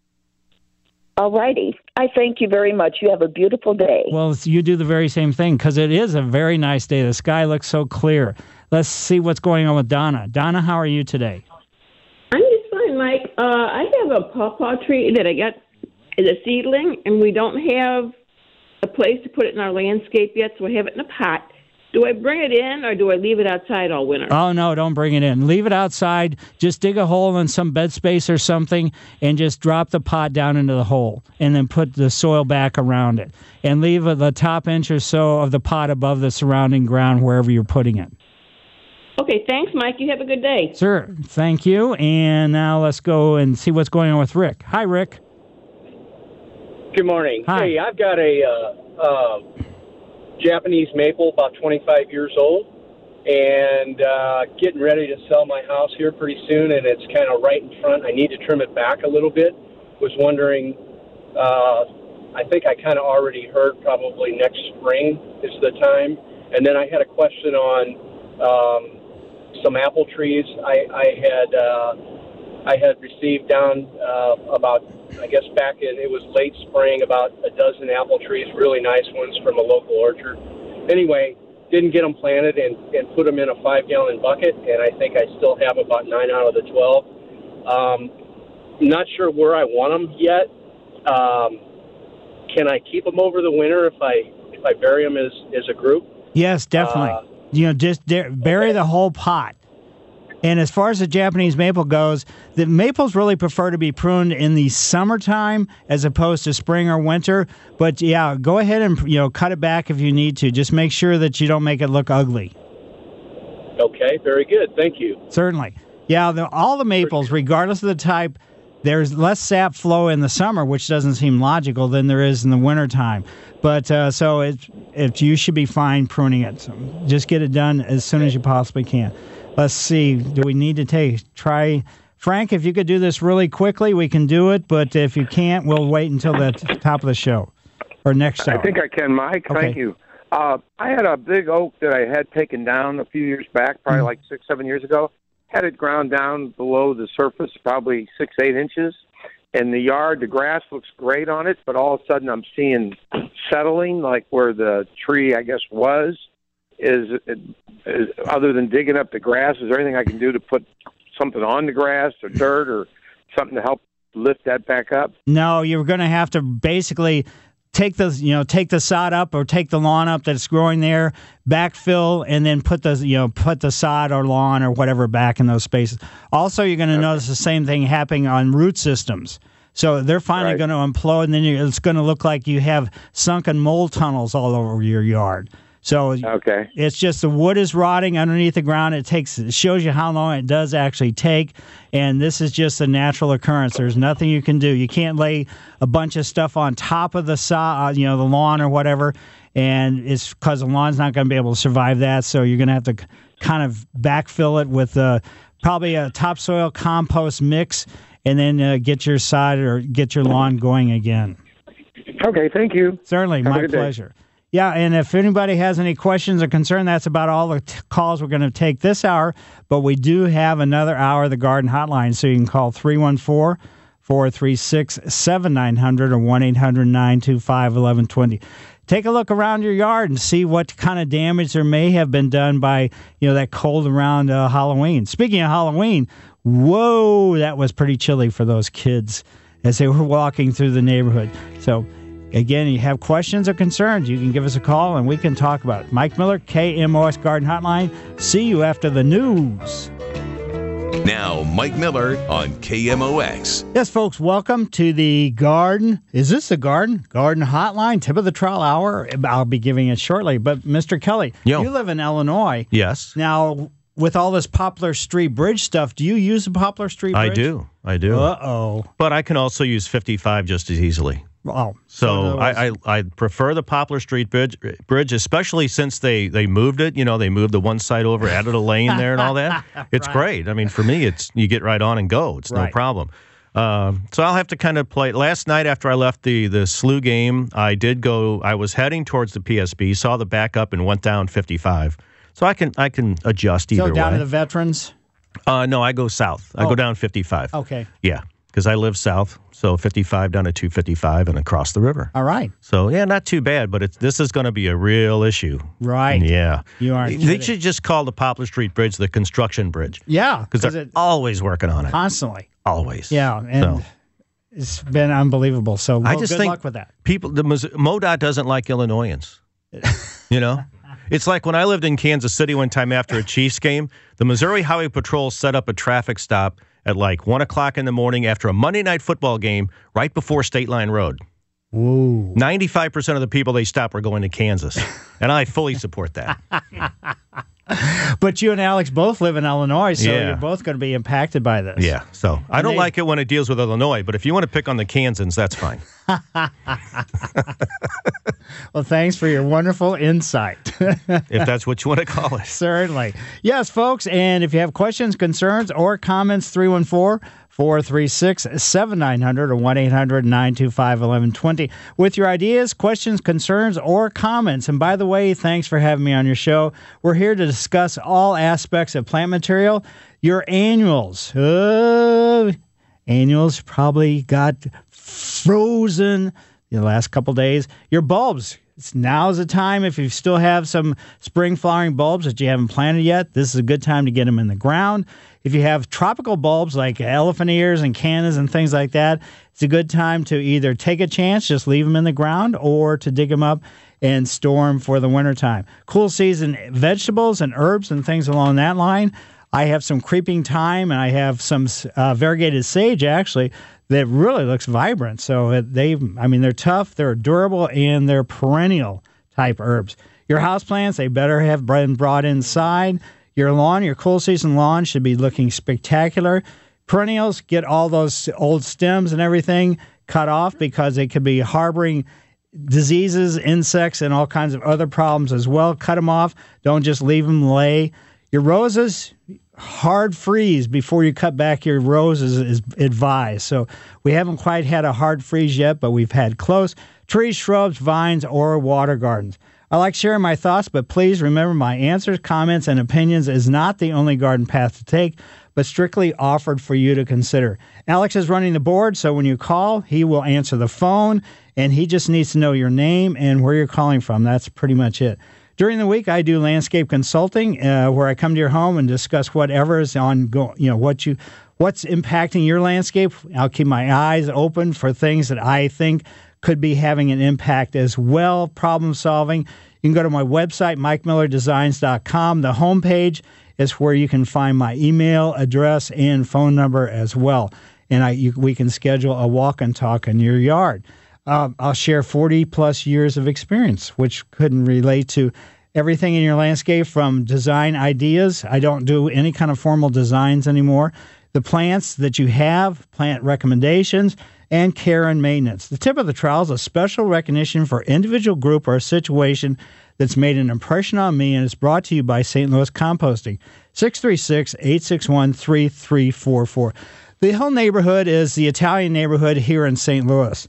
All righty. I thank you very much. You have a beautiful day. Well, you do the very same thing because it is a very nice day. The sky looks so clear. Let's see what's going on with Donna. Donna, how are you today? I'm just fine, Mike. Uh, I have a pawpaw tree that I got as a seedling, and we don't have a place to put it in our landscape yet, so I have it in a pot. Do I bring it in, or do I leave it outside all winter? Oh, no, don't bring it in. Leave it outside. Just dig a hole in some bed space or something and just drop the pot down into the hole and then put the soil back around it. And leave the top inch or so of the pot above the surrounding ground wherever you're putting it. Okay, thanks, Mike. You have a good day. Sure. Thank you. And now let's go and see what's going on with Rick. Hi, Rick. Good morning. Hi. Hey, I've got a uh, uh, Japanese maple, about twenty-five years old, and uh, getting ready to sell my house here pretty soon, and it's kind of right in front. I need to trim it back a little bit. Was wondering, uh, I think I kind of already heard probably next spring is the time. And then I had a question on um, some apple trees. I, I had uh, I had received down uh, about, I guess back in, it was late spring, about a dozen apple trees, really nice ones from a local orchard. Anyway, didn't get them planted and, and put them in a five-gallon bucket, and I think I still have about nine out of the twelve. Um, not sure where I want them yet. Um, can I keep them over the winter if I if I bury them as, as a group? Yes, definitely. Uh, you know, just de- bury okay. the whole pot. And as far as the Japanese maple goes, the maples really prefer to be pruned in the summertime as opposed to spring or winter. But yeah, go ahead and, you know, cut it back if you need to. Just make sure that you don't make it look ugly. Okay, very good. Thank you. Certainly. Yeah, the, all the maples, regardless of the type, there's less sap flow in the summer, which doesn't seem logical, than there is in the wintertime. But uh, so it, it, you should be fine pruning it. So just get it done as soon as you possibly can. Let's see. Do we need to take try Frank? If you could do this really quickly, we can do it. But if you can't, we'll wait until the t- top of the show or next show. I think I can, Mike. Okay. Thank you. Uh, I had a big oak that I had taken down a few years back, probably mm-hmm. like six, seven years ago. Had it ground down below the surface, probably six, eight inches. In the yard, the grass looks great on it, but all of a sudden I'm seeing settling, like where the tree, I guess, was. Is, is other than digging up the grass, is there anything I can do to put something on the grass or dirt or something to help lift that back up? No, you're going to have to basically take the you know take the sod up or take the lawn up that's growing there, backfill, and then put the you know put the sod or lawn or whatever back in those spaces. Also, you're going to okay. notice the same thing happening on root systems. So they're finally right. going to implode, and then it's going to look like you have sunken mole tunnels all over your yard. So okay. it's just the wood is rotting underneath the ground. It takes it shows you how long it does actually take, and this is just a natural occurrence. There's nothing you can do. You can't lay a bunch of stuff on top of the sod, you know, the lawn or whatever, and it's because the lawn's not going to be able to survive that. So you're going to have to kind of backfill it with uh, probably a topsoil compost mix, and then uh, get your sod or get your lawn going again. Okay, thank you. Certainly, Have my pleasure. Day. Yeah, and if anybody has any questions or concern, that's about all the t- calls we're going to take this hour. But we do have another hour of the Garden Hotline, so you can call three one four, four three six, seven nine zero zero or one eight hundred, nine two five, one one two zero. Take a look around your yard and see what kind of damage there may have been done by, you know, that cold around uh, Halloween. Speaking of Halloween, whoa, that was pretty chilly for those kids as they were walking through the neighborhood. So Again, you have questions or concerns, you can give us a call and we can talk about it. Mike Miller, K M O X Garden Hotline. See you after the news. Now, Mike Miller on K M O X. Yes, folks, welcome to the Garden. Is this the Garden? Garden Hotline, tip of the trial hour. I'll be giving it shortly. But, Mister Kelly, Yo. you live in Illinois. Yes. Now, with all this Poplar Street Bridge stuff, do you use the Poplar Street Bridge? I do. I do. Uh-oh. But I can also use fifty-five just as easily. Oh, so I, I I prefer the Poplar Street Bridge, bridge, especially since they, they moved it. You know, they moved the one side over, added a lane there and all that. It's Right. great. I mean, for me, it's you get right on and go. It's Right. no problem. Um, so I'll have to kind of play. Last night after I left the the S L U game, I did go. I was heading towards the P S B, saw the backup, and went down fifty-five. So I can I can adjust either So down way. to the Veterans? Uh, no, I go south. I Oh. go down fifty-five. Okay. Yeah, because I live south, so fifty-five down to two fifty-five and across the river. All right. So, yeah, not too bad, but it's, this is going to be a real issue. Right. Yeah. You aren't They kidding. should just call the Poplar Street Bridge the construction bridge. Yeah. Because they're it, always working on it. constantly. Always. Yeah, and So, it's been unbelievable. So well, I just good think luck with that. people, the Mis- MoDOT doesn't like Illinoisans. You know? It's like when I lived in Kansas City one time after a Chiefs game, the Missouri Highway Patrol set up a traffic stop at like one o'clock in the morning after a Monday night football game right before State Line Road. Whoa. ninety-five percent of the people they stop were going to Kansas, and I fully support that. But you and Alex both live in Illinois, so Yeah. you're both going to be impacted by this. Yeah, so I And don't they- like it when it deals with Illinois, but if you want to pick on the Kansans, that's fine. Well, thanks for your wonderful insight. If that's what you want to call it. Certainly. Yes, folks, and if you have questions, concerns, or comments, three one four, four three six, seven nine zero zero or one eight hundred, nine two five, one one two zero with your ideas, questions, concerns, or comments. And by the way, thanks for having me on your show. We're here to discuss all aspects of plant material. Your annuals. Uh, annuals probably got frozen the last couple days. Your bulbs. It's now's the time. If you still have some spring flowering bulbs that you haven't planted yet, this is a good time to get them in the ground. If you have tropical bulbs like elephant ears and cannas and things like that, it's a good time to either take a chance, just leave them in the ground, or to dig them up and store them for the wintertime. Cool season vegetables and herbs and things along that line. I have some creeping thyme, and I have some uh, variegated sage, actually, that really looks vibrant. So they, I mean, they're tough, they're durable, and they're perennial type herbs. Your houseplants, they better have been brought inside. Your lawn, your cool season lawn should be looking spectacular. Perennials, get all those old stems and everything cut off because they could be harboring diseases, insects, and all kinds of other problems as well. Cut them off. Don't just leave them lay. Your roses, hard freeze before you cut back your roses is advised. So we haven't quite had a hard freeze yet, but we've had close. Trees, shrubs, vines, or water gardens. I like sharing my thoughts, but please remember my answers, comments, and opinions is not the only garden path to take, but strictly offered for you to consider. Alex is running the board, so when you call, he will answer the phone, and he just needs to know your name and where you're calling from. That's pretty much it. During the week, I do landscape consulting, uh, where I come to your home and discuss whatever is on, go, you know, what you, what's impacting your landscape. I'll keep my eyes open for things that I think could be having an impact as well. Problem solving. You can go to my website, mike miller designs dot com. The homepage is where you can find my email address and phone number as well. And I, you, we can schedule a walk and talk in your yard. Uh, I'll share forty plus years of experience, which couldn't relate to everything in your landscape from design ideas. I don't do any kind of formal designs anymore. The plants that you have, plant recommendations, and care and maintenance. The tip of the trowel is a special recognition for individual group or situation that's made an impression on me, and it's brought to you by Saint Louis Composting. six three six, eight six one, three three four four. The Hill neighborhood is the Italian neighborhood here in Saint Louis.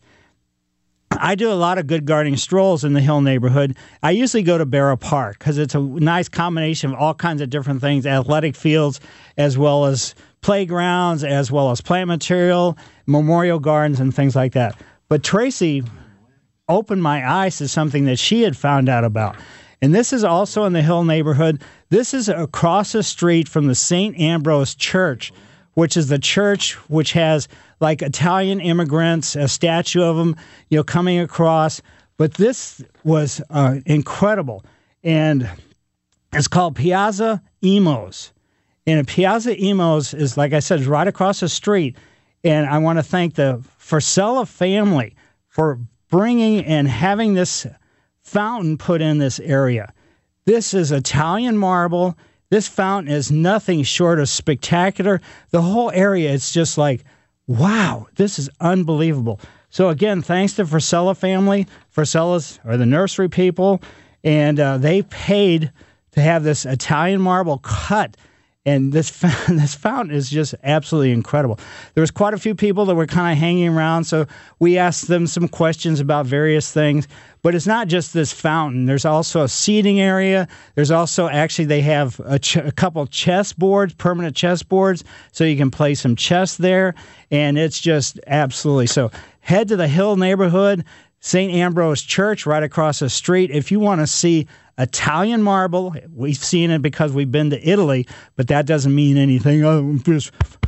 I do a lot of good gardening strolls in the Hill neighborhood. I usually go to Barrow Park because it's a nice combination of all kinds of different things, athletic fields, as well as playgrounds, as well as plant material, memorial gardens, and things like that. But Tracy opened my eyes to something that she had found out about. And this is also in the Hill neighborhood. This is across the street from the Saint Ambrose Church, which is the church, which has like Italian immigrants, a statue of them, you know, coming across. But this was uh, incredible. And it's called Piazza Emos. And Piazza Emos is, like I said, is right across the street. And I want to thank the Frisella family for bringing and having this fountain put in this area. This is Italian marble. This fountain is nothing short of spectacular. The whole area, it's just like, wow, this is unbelievable. So again, thanks to Frisella family. Frisellas are the nursery people, and uh, they paid to have this Italian marble cut. And this this fountain is just absolutely incredible. There was quite a few people that were kind of hanging around, so we asked them some questions about various things. But it's not just this fountain. There's also a seating area. There's also, actually, they have a, ch- a couple chess boards, permanent chess boards, so you can play some chess there. And it's just absolutely so. Head to the Hill neighborhood, Saint Ambrose Church, right across the street. If you want to see Italian marble, we've seen it because we've been to Italy, but that doesn't mean anything. I'm just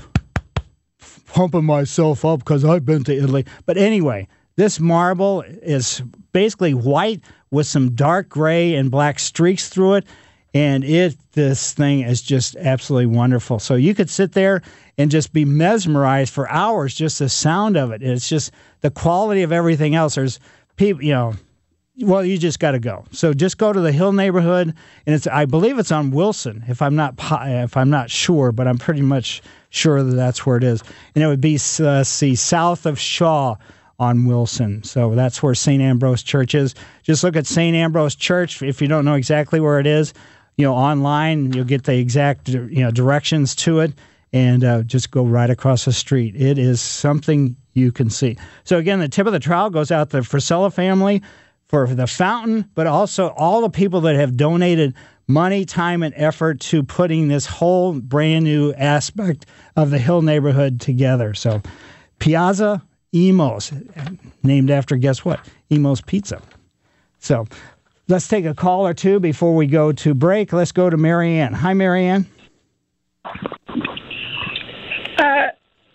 pumping myself up because I've been to Italy. But anyway, this marble is basically white with some dark gray and black streaks through it, and it this thing is just absolutely wonderful. So you could sit there and just be mesmerized for hours, just the sound of it. It's just the quality of everything else. There's people, you know, well, you just got to go. So just go to the Hill neighborhood, and it's I believe it's on Wilson, if I'm not if I'm not sure, but I'm pretty much sure that that's where it is. And it would be uh, see south of Shaw on Wilson. So that's where Saint Ambrose Church is. Just look at Saint Ambrose Church if you don't know exactly where it is. You know, online you'll get the exact you know directions to it, and uh, just go right across the street. It is something you can see. So again, the tip of the trowel goes out to the Frisella family for the fountain, but also all the people that have donated money, time, and effort to putting this whole brand new aspect of the Hill neighborhood together. So Piazza Emos, named after, guess what? Emos Pizza. So let's take a call or two before we go to break. Let's go to Marianne. Hi, Marianne. Uh,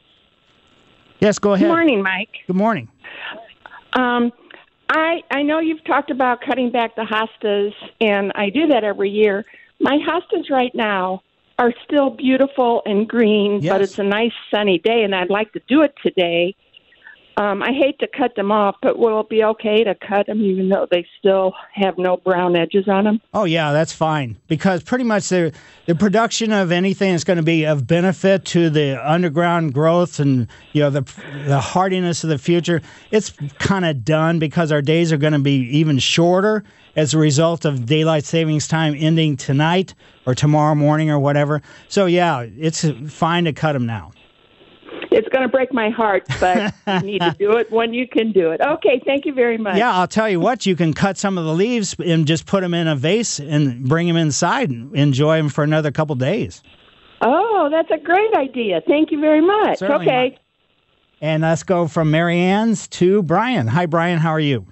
yes, go ahead. Good morning, Mike. Good morning. Um, I I know you've talked about cutting back the hostas, and I do that every year. My hostas right now are still beautiful and green, yes. but it's a nice sunny day, and I'd like to do it today. Um, I hate to cut them off, but will it be okay to cut them even though they still have no brown edges on them? Oh, yeah, that's fine. Because pretty much the, the production of anything that's going to be of benefit to the underground growth and, you know, the the hardiness of the future, it's kind of done because our days are going to be even shorter as a result of daylight savings time ending tonight or tomorrow morning or whatever. So, yeah, it's fine to cut them now. It's going to break my heart, but you need to do it when you can do it. Okay, thank you very much. Yeah, I'll tell you what, you can cut some of the leaves and just put them in a vase and bring them inside and enjoy them for another couple days. Oh, that's a great idea. Thank you very much. Certainly okay. Not. And let's go from Mary Ann's to Brian. Hi, Brian. How are you?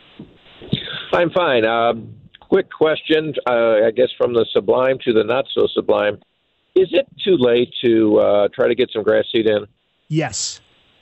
I'm fine. Uh, quick question, uh, I guess from the sublime to the not so sublime. Is it too late to uh, try to get some grass seed in? Yes.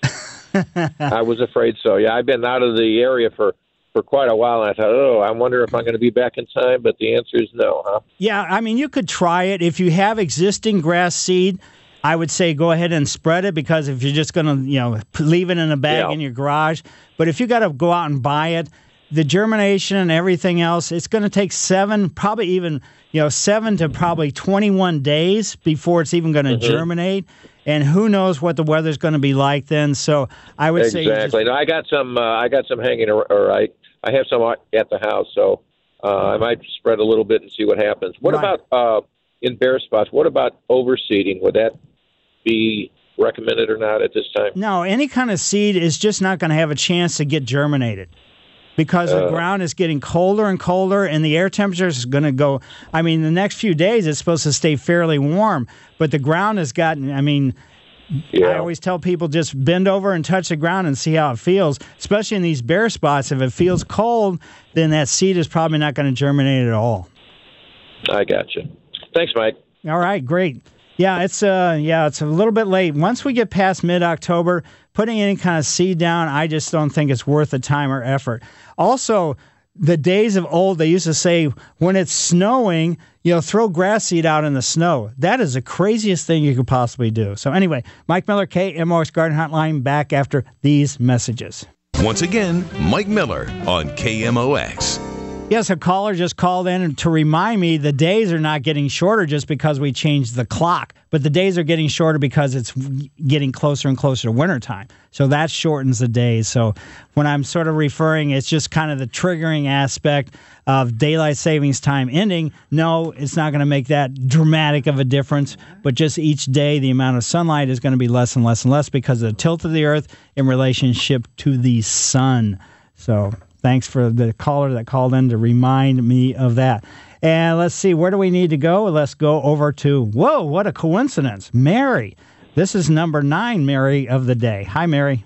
I was afraid so. Yeah, I've been out of the area for, for quite a while, and I thought, oh, I wonder if I'm going to be back in time, but the answer is no, huh? Yeah, I mean, you could try it. If you have existing grass seed, I would say go ahead and spread it, because if you're just going to, you know, leave it in a bag yeah. in your garage, but if you got to go out and buy it, the germination and everything else, it's going to take seven, probably even, you know, seven to probably twenty-one days before it's even going to mm-hmm. germinate. And who knows what the weather's going to be like then? So I would exactly. say exactly. No, I got some. Uh, I got some hanging, or, or I I have some at the house. So uh, I might spread a little bit and see what happens. What right. about uh, in bare spots? What about overseeding? Would that be recommended or not at this time? No, any kind of seed is just not going to have a chance to get germinated, because the uh, ground is getting colder and colder, and the air temperature is going to go. I mean, the next few days it's supposed to stay fairly warm, but the ground has gotten, I mean, yeah. I always tell people just bend over and touch the ground and see how it feels, especially in these bare spots. If it feels cold, then that seed is probably not going to germinate at all. I got you. Thanks, Mike. All right, great. Yeah, it's uh, yeah, it's a little bit late. Once we get past mid-October, putting any kind of seed down, I just don't think it's worth the time or effort. Also, the days of old, they used to say, when it's snowing, you know, throw grass seed out in the snow. That is the craziest thing you could possibly do. So anyway, Mike Miller, K M O X Garden Hotline, back after these messages. Once again, Mike Miller on K M O X. Yes, a caller just called in to remind me the days are not getting shorter just because we changed the clock, but the days are getting shorter because it's getting closer and closer to wintertime. So that shortens the days. So when I'm sort of referring, it's just kind of the triggering aspect of daylight savings time ending. No, it's not going to make that dramatic of a difference, but just each day the amount of sunlight is going to be less and less and less because of the tilt of the earth in relationship to the sun. So thanks for the caller that called in to remind me of that. And let's see, where do we need to go? Let's go over to, whoa, what a coincidence, Mary. This is number nine, Mary, of the day. Hi, Mary.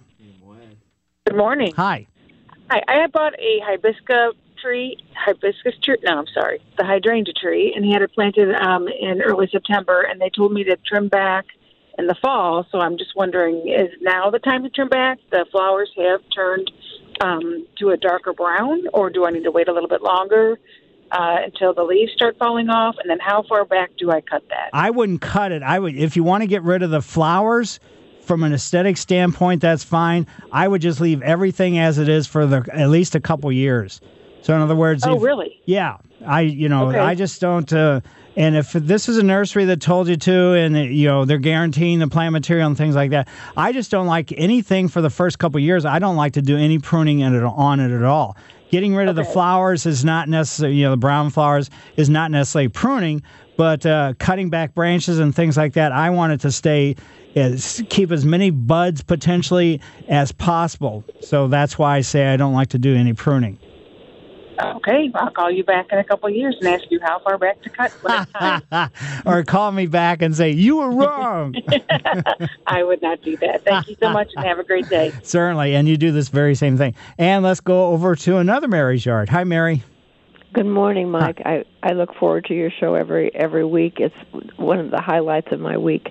Good morning. Hi. Hi. I bought a hibiscus tree, hibiscus tree, no, I'm sorry, the hydrangea tree, and he had it planted um, in early September, and they told me to trim back in the fall, so I'm just wondering, is now the time to trim back? The flowers have turned um, to a darker brown, or do I need to wait a little bit longer uh, until the leaves start falling off? And then how far back do I cut that? I wouldn't cut it. I would, if you want to get rid of the flowers from an aesthetic standpoint, that's fine. I would just leave everything as it is for the at least a couple years. So in other words, oh if, really? Yeah, I you know Okay. I just don't. Uh, and if this is a nursery that told you to, and you know they're guaranteeing the plant material and things like that, I just don't like anything for the first couple of years. I don't like to do any pruning in it, on it at all. Getting rid of the flowers is not necessarily, you know, the brown flowers is not necessarily pruning, but uh, cutting back branches and things like that, I want it to stay, as, keep as many buds potentially as possible. So that's why I say I don't like to do any pruning. Okay, I'll call you back in a couple of years and ask you how far back to cut. When it's time. Or call me back and say, you were wrong. I would not do that. Thank you so much and have a great day. Certainly, and you do this very same thing. And let's go over to another Mary's yard. Hi, Mary. Good morning, Mike. I, I look forward to your show every every week. It's one of the highlights of my week.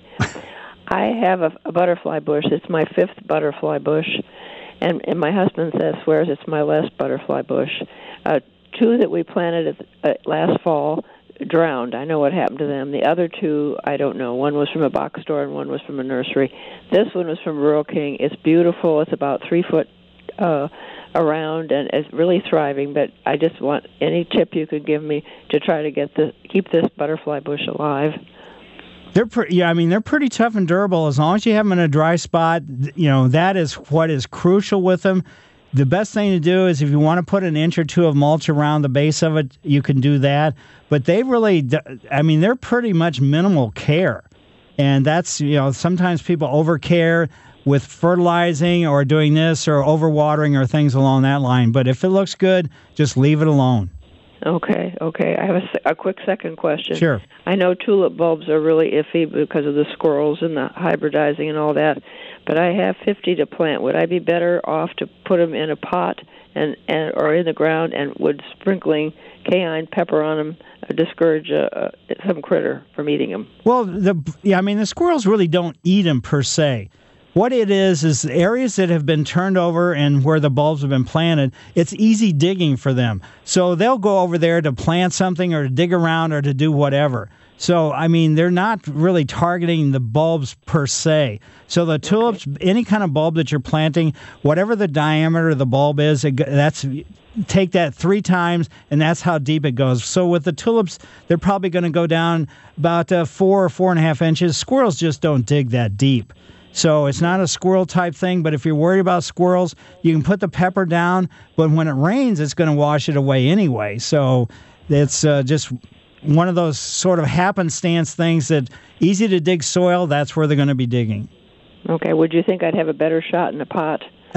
I have a, a butterfly bush. It's my fifth butterfly bush. And, and my husband says, swears it's my last butterfly bush. Uh, two that we planted at, uh, last fall drowned. I know what happened to them. The other two, I don't know. One was from a box store and one was from a nursery. This one was from Rural King. It's beautiful. It's about three foot uh, around and it's really thriving. But I just want any tip you could give me to try to get the keep this butterfly bush alive. They're pretty. Yeah, I mean they're pretty tough and durable as long as you have them in a dry spot. You know that is what is crucial with them. The best thing to do is if you want to put an inch or two of mulch around the base of it, you can do that. But they really, I mean, they're pretty much minimal care, and that's you know sometimes people overcare with fertilizing or doing this or overwatering or things along that line. But if it looks good, just leave it alone. Okay, okay. I have a, a quick second question. Sure. I know tulip bulbs are really iffy because of the squirrels and the hybridizing and all that, but I have fifty to plant. Would I be better off to put them in a pot and, and or in the ground, and would sprinkling cayenne pepper on them discourage uh, some critter from eating them? Well, the yeah, I mean the squirrels really don't eat them per se. What it is, is areas that have been turned over and where the bulbs have been planted, it's easy digging for them. So they'll go over there to plant something or to dig around or to do whatever. So, I mean, they're not really targeting the bulbs per se. So the tulips, okay. Any kind of bulb that you're planting, whatever the diameter of the bulb is, it, that's take that three times, and that's how deep it goes. So with the tulips, they're probably going to go down about uh, four or four and a half inches. Squirrels just don't dig that deep. So it's not a squirrel type thing, but if you're worried about squirrels, you can put the pepper down, but when it rains, it's going to wash it away anyway. So it's uh, just one of those sort of happenstance things that easy to dig soil, that's where they're going to be digging. Okay. Would you think I'd have a better shot in a pot?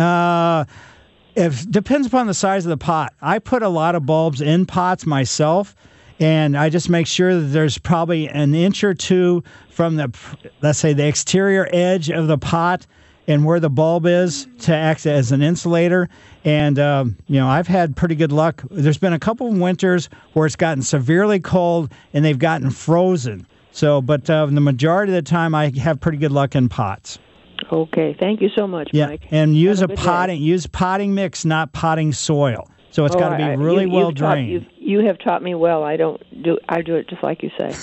Uh, if depends upon the size of the pot. I put a lot of bulbs in pots myself, and I just make sure that there's probably an inch or two from the, let's say, the exterior edge of the pot and where the bulb is to act as an insulator. And, um, you know, I've had pretty good luck. There's been a couple of winters where it's gotten severely cold and they've gotten frozen. So, but uh, the majority of the time, I have pretty good luck in pots. Okay, thank you so much, Yeah, Mike. and use Have a a good potting use potting mix, not potting soil. So it's Oh, got to be I- really you, well you've taught- drained. you've- you have taught me well. I don't do. I do it just like you say.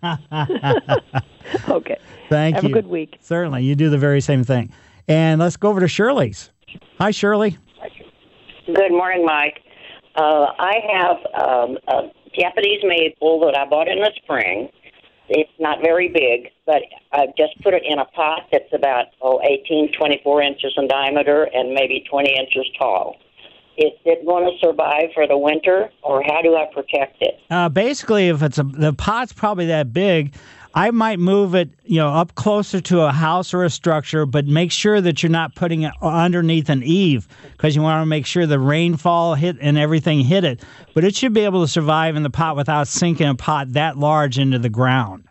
Okay. Thank Have you. a good week. Certainly, you do the very same thing. And let's go over to Shirley's. Hi, Shirley. Good morning, Mike. Uh, I have um, a Japanese maple that I bought in the spring. It's not very big, but I just put it in a pot that's about oh, eighteen, twenty-four inches in diameter and maybe twenty inches tall. Is it going to survive for the winter, or how do I protect it? Uh, basically, if it's a, the pot's probably that big, I might move it, you know, up closer to a house or a structure, but make sure that you're not putting it underneath an eave, because you want to make sure the rainfall hit and everything hit it. But it should be able to survive in the pot without sinking a pot that large into the ground.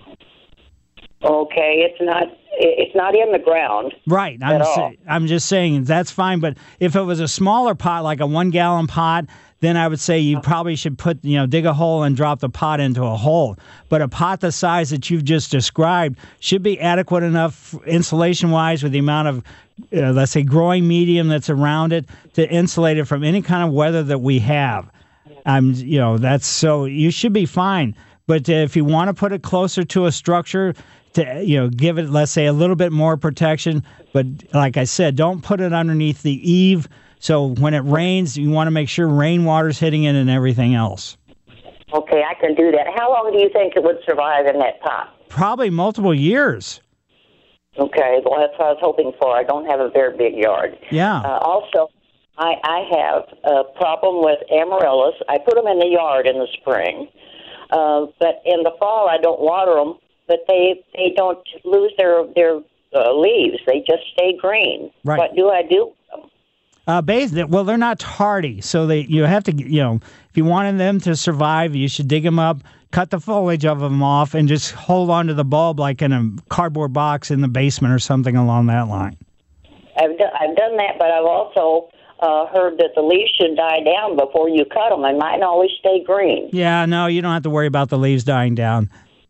Okay, it's not it's not in the ground. Right. I'm, At all. sa- I'm just saying that's fine. But if it was a smaller pot, like a one gallon pot, then I would say you probably should put, you know, dig a hole and drop the pot into a hole. But a pot the size that you've just described should be adequate enough insulation wise with the amount of, uh, let's say, growing medium that's around it to insulate it from any kind of weather that we have. Um, you know, that's so you should be fine. But uh, if you want to put it closer to a structure, to, you know, give it, let's say, a little bit more protection. But like I said, don't put it underneath the eave. So when it rains, you want to make sure rainwater's hitting it and everything else. Okay, I can do that. How long do you think it would survive in that pot? Probably multiple years. Okay, well, that's what I was hoping for. I don't have a very big yard. Yeah. Uh, also, I, I have a problem with amaryllis. I put them in the yard in the spring, uh, but in the fall I don't water them. But they they don't lose their their uh, leaves. They just stay green. Right. What do I do? Uh, basically, well, they're not hardy, so they you have to, you know, if you wanted them to survive, you should dig them up, cut the foliage of them off, and just hold on to the bulb like in a cardboard box in the basement or something along that line. I've done, I've done that, but I've also uh, heard that the leaves should die down before you cut them, and mine always stay green. Yeah, no, you don't have to worry about the leaves dying down.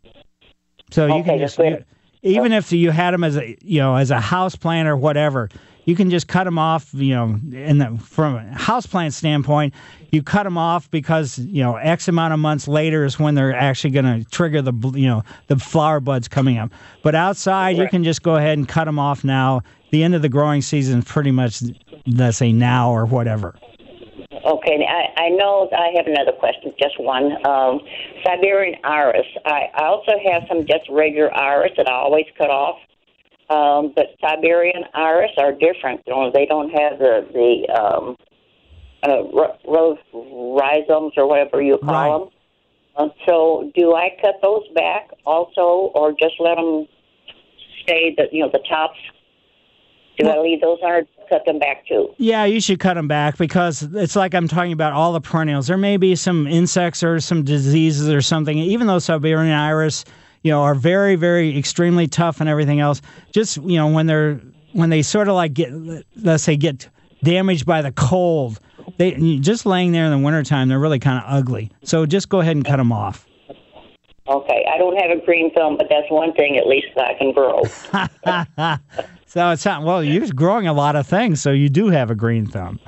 So you Okay, can just, just wait. you, even if you had them as a, you know, as a house plant or whatever, you can just cut them off. You know, in the from a house plant standpoint, you cut them off because you know X amount of months later is when they're actually going to trigger the you know the flower buds coming up. But outside, you can just go ahead and cut them off now. The end of the growing season is pretty much, let's say, now or whatever. Okay, I, I know I have another question, just one. Um, Siberian iris. I, I also have some just regular iris that I always cut off. Um, but Siberian iris are different. You know, they don't have the, the um, uh, ro- rose rhizomes or whatever you call them. Uh, so do I cut those back also, or just let them stay, the, you know, the tops? Do I leave those on or cut them back too? Yeah, you should cut them back because it's like I'm talking about all the perennials. There may be some insects or some diseases or something, even though Siberian iris, you know, are very, very extremely tough and everything else. Just, you know, when they're, when they sort of like get, let's say, get damaged by the cold, they just laying there in the wintertime, they're really kind of ugly. So just go ahead and cut them off. Okay, I don't have a green thumb, but that's one thing at least that I can grow. So it's not, well, you're growing a lot of things, so you do have a green thumb.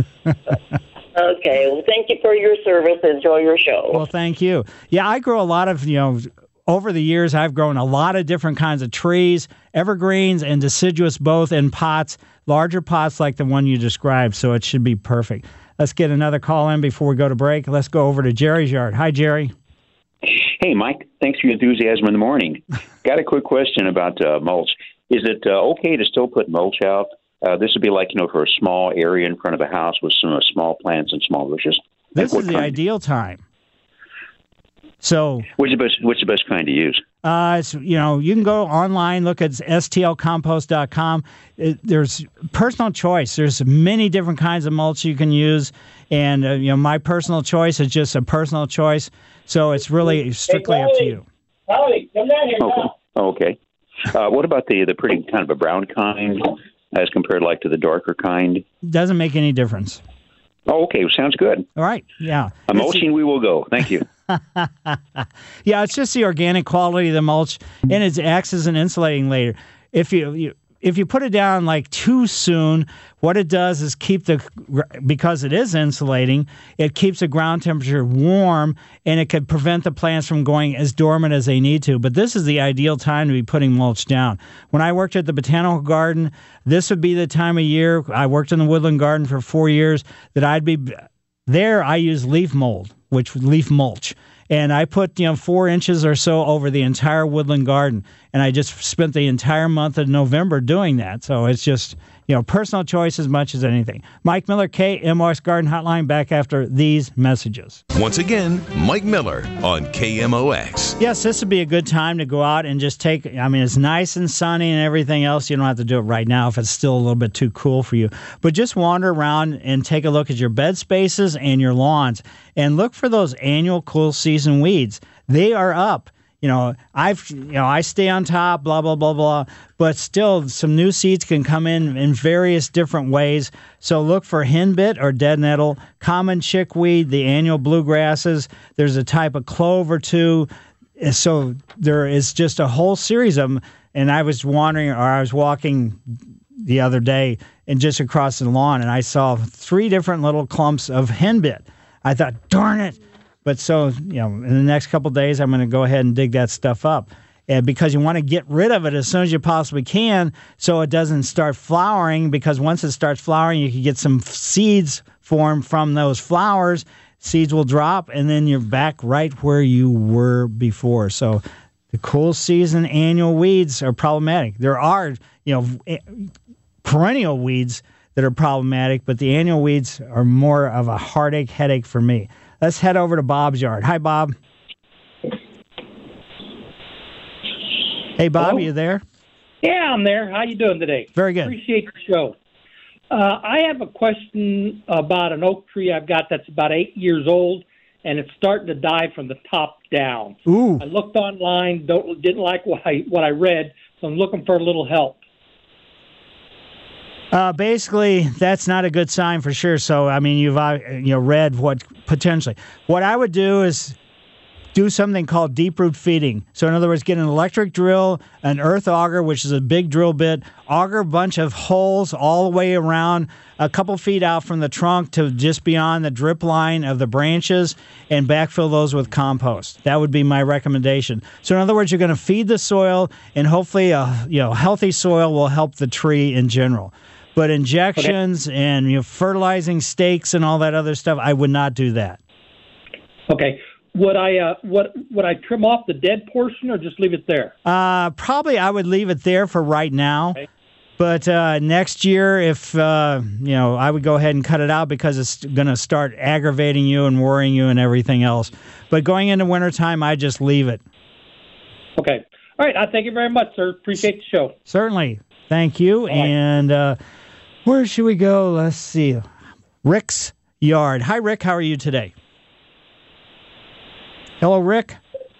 Okay, well, thank you for your service. Enjoy your show. Well, thank you. Yeah, I grow a lot of, you know, over the years, I've grown a lot of different kinds of trees, evergreens and deciduous both in pots, larger pots like the one you described, so it should be perfect. Let's get another call in before we go to break. Let's go over to Jerry's yard. Hi, Jerry. Hey, Mike. Thanks for your enthusiasm in the morning. Got a quick question about uh, mulch. Is it uh, okay to still put mulch out? Uh, this would be like, you know, for a small area in front of a house with some uh, small plants and small bushes. This Like is the kind? ideal time. So, What's the best? What's the best kind to use? uh, it's, you know, you can go online, look at S T L compost dot com. It, there's personal choice. There's many different kinds of mulch you can use, and uh, you know, my personal choice is just a personal choice. So it's really strictly up to you. Holly, come down here now. Okay. Uh, what about the the pretty kind of a brown kind as compared like to the darker kind? Doesn't make any difference. Oh, okay. Sounds good. All right. Yeah. A mulching we will go. Thank you. Yeah, it's just the organic quality of the mulch, and it acts as an insulating layer. If you, you if you put it down like too soon, what it does is keep the, because it is insulating, it keeps the ground temperature warm, and it could prevent the plants from going as dormant as they need to. But this is the ideal time to be putting mulch down. When I worked at the Botanical Garden, this would be the time of year. I worked in the Woodland Garden for four years that I'd be there. I use leaf mold, which leaf mulch. And I put, you know, four inches or so over the entire woodland garden. And I just spent the entire month of November doing that. So it's just, you know, personal choice as much as anything. Mike Miller, K M O X Garden Hotline, back after these messages. Once again, Mike Miller on K M O X. Yes, this would be a good time to go out and just take, I mean, it's nice and sunny and everything else. You don't have to do it right now if it's still a little bit too cool for you. But just wander around and take a look at your bed spaces and your lawns and look for those annual cool season weeds. They are up. You know, I've, you know, I stay on top, blah, blah, blah, blah, but still some new seeds can come in in various different ways. So look for henbit or dead nettle, common chickweed, the annual bluegrasses. There's a type of clove or two. So there is just a whole series of them. And I was wandering, or I was walking the other day and just across the lawn, and I saw three different little clumps of henbit. I thought, darn it. But so, you know, in the next couple of days, I'm going to go ahead and dig that stuff up. And because you want to get rid of it as soon as you possibly can so it doesn't start flowering, because once it starts flowering, you can get some seeds formed from those flowers. Seeds will drop, and then you're back right where you were before. So the cool season annual weeds are problematic. There are, you know, perennial weeds that are problematic, but the annual weeds are more of a heartache, headache for me. Let's head over to Bob's yard. Hi, Bob. Hey, Bob, Hello? you there? Yeah, I'm there. How you doing today? Very good. Appreciate the show. Uh, I have a question about an oak tree I've got that's about eight years old, and it's starting to die from the top down. Ooh. I looked online, don't, didn't like what I what I read, so I'm looking for a little help. Uh, basically, that's not a good sign for sure. So, I mean, you've uh, you know read what potentially. What I would do is do something called deep root feeding. So, in other words, get an electric drill, an earth auger, which is a big drill bit, auger a bunch of holes all the way around, a couple feet out from the trunk to just beyond the drip line of the branches, and backfill those with compost. That would be my recommendation. So, in other words, you're going to feed the soil, and hopefully, a you know healthy soil will help the tree in general. But injections okay. and you know, fertilizing stakes and all that other stuff, I would not do that. Okay. Would I uh, what would I trim off the dead portion or just leave it there? Uh, probably I would leave it there for right now. Okay. But uh, next year, if uh, you know, I would go ahead and cut it out because it's going to start aggravating you and worrying you and everything else. But going into wintertime, I just leave it. Okay. All right. I thank you very much, sir. Appreciate the show. Certainly. Thank you. All and uh, where should we go? Let's see. Rick's yard. Hi, Rick. How are you today? Hello, Rick.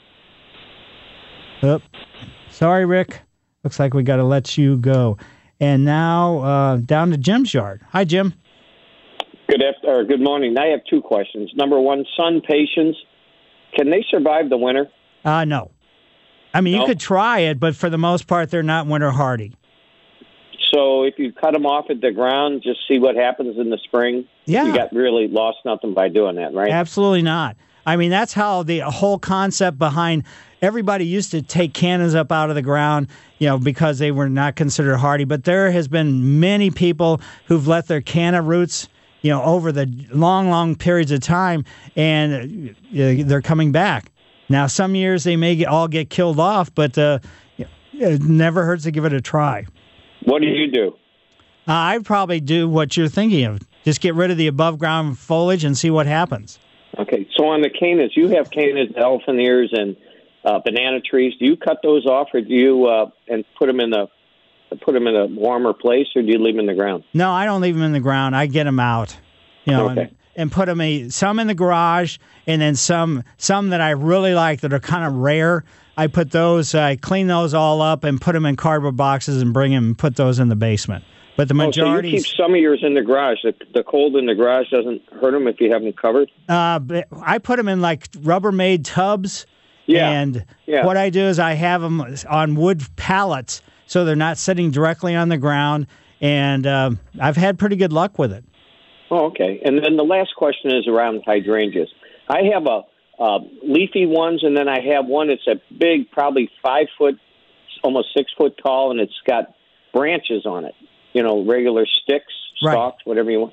Oh, sorry, Rick. Looks like we got to let you go. And now uh, down to Jim's yard. Hi, Jim. Good after, or good morning. I have two questions. Number one, sun patience. Can they survive the winter? Uh, no. I mean, no? You could try it, but for the most part, they're not winter hardy. So if you cut them off at the ground, just see what happens in the spring? Yeah. You got really lost nothing by doing that, right? Absolutely not. I mean, that's how the whole concept behind everybody used to take cannas up out of the ground, you know, because they were not considered hardy. But there has been many people who've let their canna roots, you know, over the long, long periods of time, and uh, they're coming back. Now, some years they may get, all get killed off, but uh, it never hurts to give it a try. What do you do? Uh, I'd probably do what you're thinking of. Just get rid of the above-ground foliage and see what happens. Okay, so on the cannas, you have cannas, elephant ears, and uh, banana trees. Do you cut those off, or do you uh, and put them in the put them in a warmer place, or do you leave them in the ground? No, I don't leave them in the ground. I get them out, you know, okay. and, and put them a, some in the garage, and then some some that I really like that are kind of rare. I put those, I clean those all up and put them in cardboard boxes and bring them and put those in the basement. But the majority. Oh, so you keep some of yours in the garage. The, the cold in the garage doesn't hurt them if you have them covered? Uh, but I put them in like Rubbermaid tubs. Yeah. And yeah. what I do is I have them on wood pallets so they're not sitting directly on the ground. And uh, I've had pretty good luck with it. Oh, okay. And then the last question is around hydrangeas. I have a uh, leafy ones, and then I have one that's a big, probably five foot, almost six foot tall, and it's got branches on it. You know, regular sticks, right. stalks, whatever you want.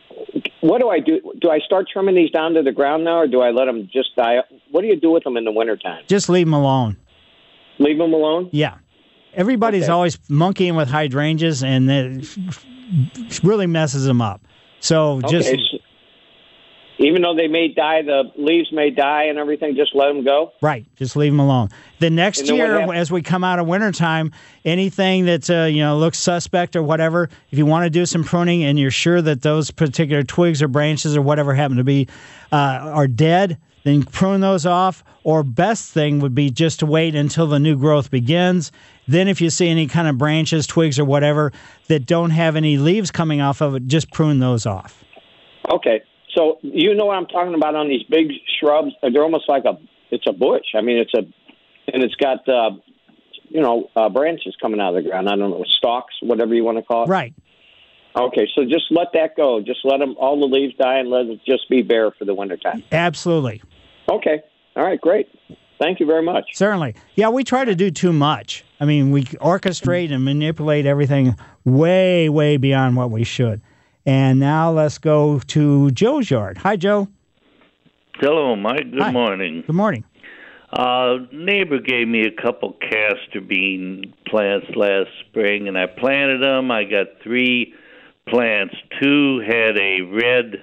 What do I do? Do I start trimming these down to the ground now, or do I let them just die? What do you do with them in the wintertime? Just leave them alone. Leave them alone? Yeah. Everybody's okay. always monkeying with hydrangeas, and it really messes them up. So just... Okay. So even though they may die, the leaves may die and everything, just let them go? Right. Just leave them alone. The next year, as we come out of wintertime, anything that uh, you know looks suspect or whatever, if you want to do some pruning and you're sure that those particular twigs or branches or whatever happen to be uh, are dead, then prune those off. Or best thing would be just to wait until the new growth begins. Then if you see any kind of branches, twigs, or whatever that don't have any leaves coming off of it, just prune those off. Okay. So you know what I'm talking about on these big shrubs? They're almost like a, it's a bush. I mean, it's a, and it's got, uh, you know, uh, branches coming out of the ground. I don't know, stalks, whatever you want to call it. Right. Okay, so just let that go. Just let them, all the leaves die and let it just be bare for the wintertime. Absolutely. Okay. All right, great. Thank you very much. Certainly. Yeah, we try to do too much. I mean, we orchestrate and manipulate everything way, way beyond what we should. And now let's go to Joe's yard. Hi, Joe. Hello, Mike. Good Hi. morning. Good morning. Uh, neighbor gave me a couple castor bean plants last spring, and I planted them. I got three plants. Two had a red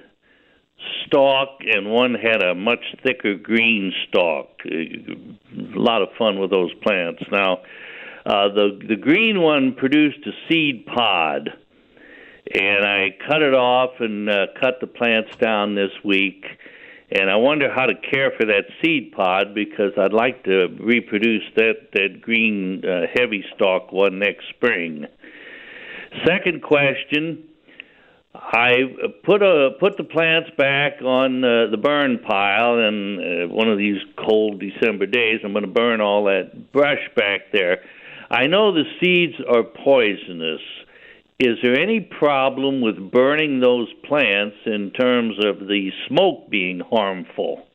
stalk, and one had a much thicker green stalk. A lot of fun with those plants. Now, uh, the the green one produced a seed pod. And I cut it off and uh, cut the plants down this week. And I wonder how to care for that seed pod because I'd like to reproduce that, that green uh, heavy stalk one next spring. Second question, I put a put the plants back on uh, the burn pile, and uh, one of these cold December days, I'm going to burn all that brush back there. I know the seeds are poisonous. Is there any problem with burning those plants in terms of the smoke being harmful?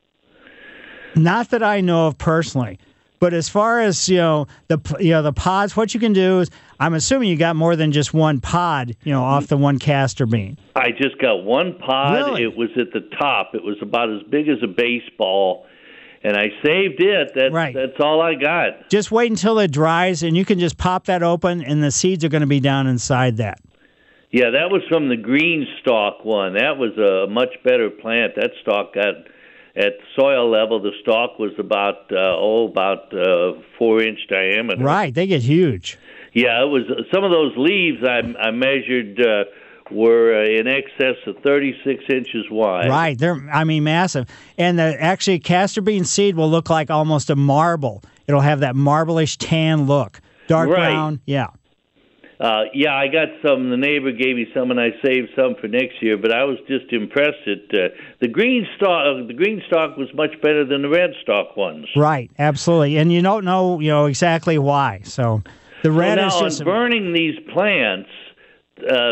Not that I know of personally, but as far as you know, the you know the pods, what you can do is, I'm assuming you got more than just one pod, you know, off the one castor bean. I just got one pod. Really? It was at the top. It was about as big as a baseball. And I saved it. That's, right. That's all I got. Just wait until it dries, and you can just pop that open, and the seeds are going to be down inside that. Yeah, that was from the green stalk one. That was a much better plant. That stalk got, at soil level, the stalk was about, uh, oh, about uh, four-inch diameter. Right, they get huge. Yeah, it was. Some of those leaves I, I measured uh, were uh, in excess of thirty-six inches wide. Right, they're I mean massive, and the actually castor bean seed will look like almost a marble. It'll have that marbleish tan look, dark Right. brown. Yeah, Uh, yeah, I got some. The neighbor gave me some, and I saved some for next year. But I was just impressed that uh, the green stalk. The green stalk was much better than the red stalk ones. right, absolutely, and you don't know you know exactly why. So the red so now is just on burning these plants. Uh,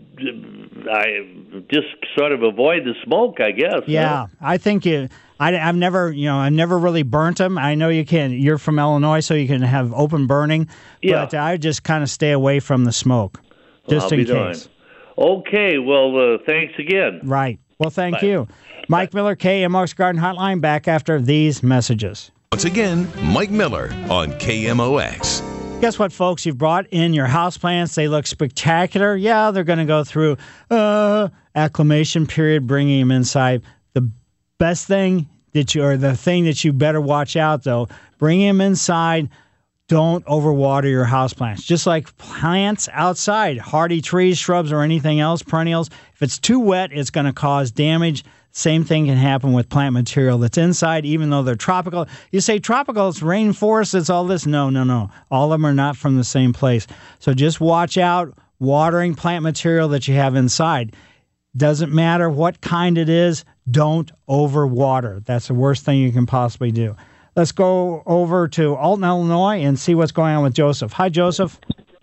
I just sort of avoid the smoke, I guess. Yeah, no? I think you. I, I've never, you know, I've never really burnt them. I know you can. You're from Illinois, so you can have open burning. Yeah. But I just kind of stay away from the smoke, just I'll in be darned. case. Okay. Well, uh, thanks again. Right. Well, thank Bye. you, Mike Miller, K M O X Garden Hotline. Back after these messages. Once again, Mike Miller on K M O X. Guess what, folks? You've brought in your houseplants. They look spectacular. Yeah, they're going to go through uh, acclimation period, bringing them inside. The best thing that you, or the thing that you better watch out, though, bring them inside. Don't overwater your houseplants. Just like plants outside, hardy trees, shrubs, or anything else, perennials, if it's too wet, it's going to cause damage. Same thing can happen with plant material that's inside, even though they're tropical. You say tropical, it's rainforest, it's all this. No, no, no. All of them are not from the same place. So just watch out watering plant material that you have inside. Doesn't matter what kind it is, don't overwater. That's the worst thing you can possibly do. Let's go over to Alton, Illinois, and see what's going on with Joseph. Hi, Joseph.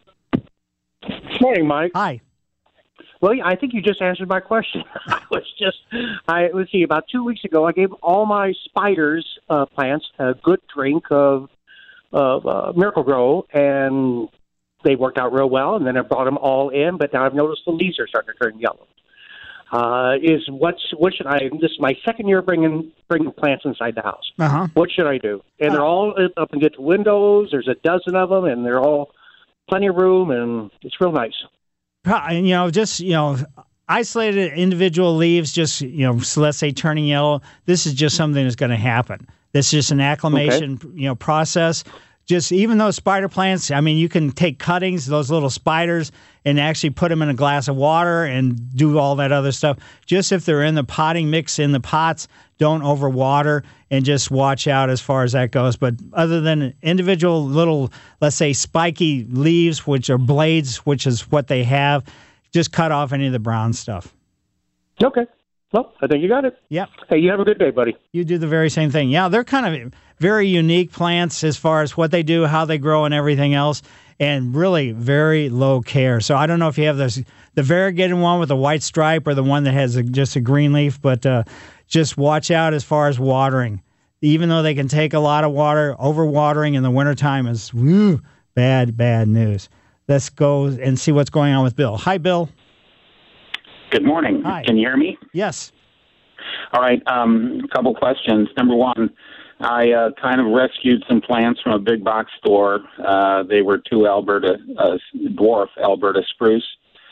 Morning, Mike. Hi. Well, I think you just answered my question. I was just, I let's see, about two weeks ago, I gave all my spiders uh, plants a good drink of of uh, Miracle Grow, and they worked out real well. And then I brought them all in, but now I've noticed the leaves are starting to turn yellow. Uh, is what's what should I? This is my second year bringing bringing plants inside the house. Uh-huh. What should I do? And they're all up against the windows. There's a dozen of them, and they're all plenty of room, and it's real nice. And, you know, just, you know, isolated individual leaves, just, you know, so let's say turning yellow, this is just something that's going to happen. This is just an acclimation, okay. you know, process. Just even those spider plants, I mean, you can take cuttings, those little spiders, and actually put them in a glass of water and do all that other stuff. Just if they're in the potting mix in the pots, don't overwater, and just watch out as far as that goes. But other than individual little, let's say, spiky leaves, which are blades, which is what they have, just cut off any of the brown stuff. Okay. Well, I think you got it. Yep. Hey, you have a good day, buddy. You do the very same thing. Yeah, they're kind of very unique plants as far as what they do, how they grow, and everything else, and really very low care. So I don't know if you have this, the variegated one with a white stripe or the one that has a, just a green leaf, but uh, just watch out as far as watering. Even though they can take a lot of water, overwatering in the wintertime is woo, bad, bad news. Let's go and see what's going on with Bill. Hi, Bill. Good morning. Hi. Can you hear me? Yes. All right. Um, a couple questions. Number one, I uh, kind of rescued some plants from a big box store. Uh, they were two Alberta, uh, dwarf Alberta spruce,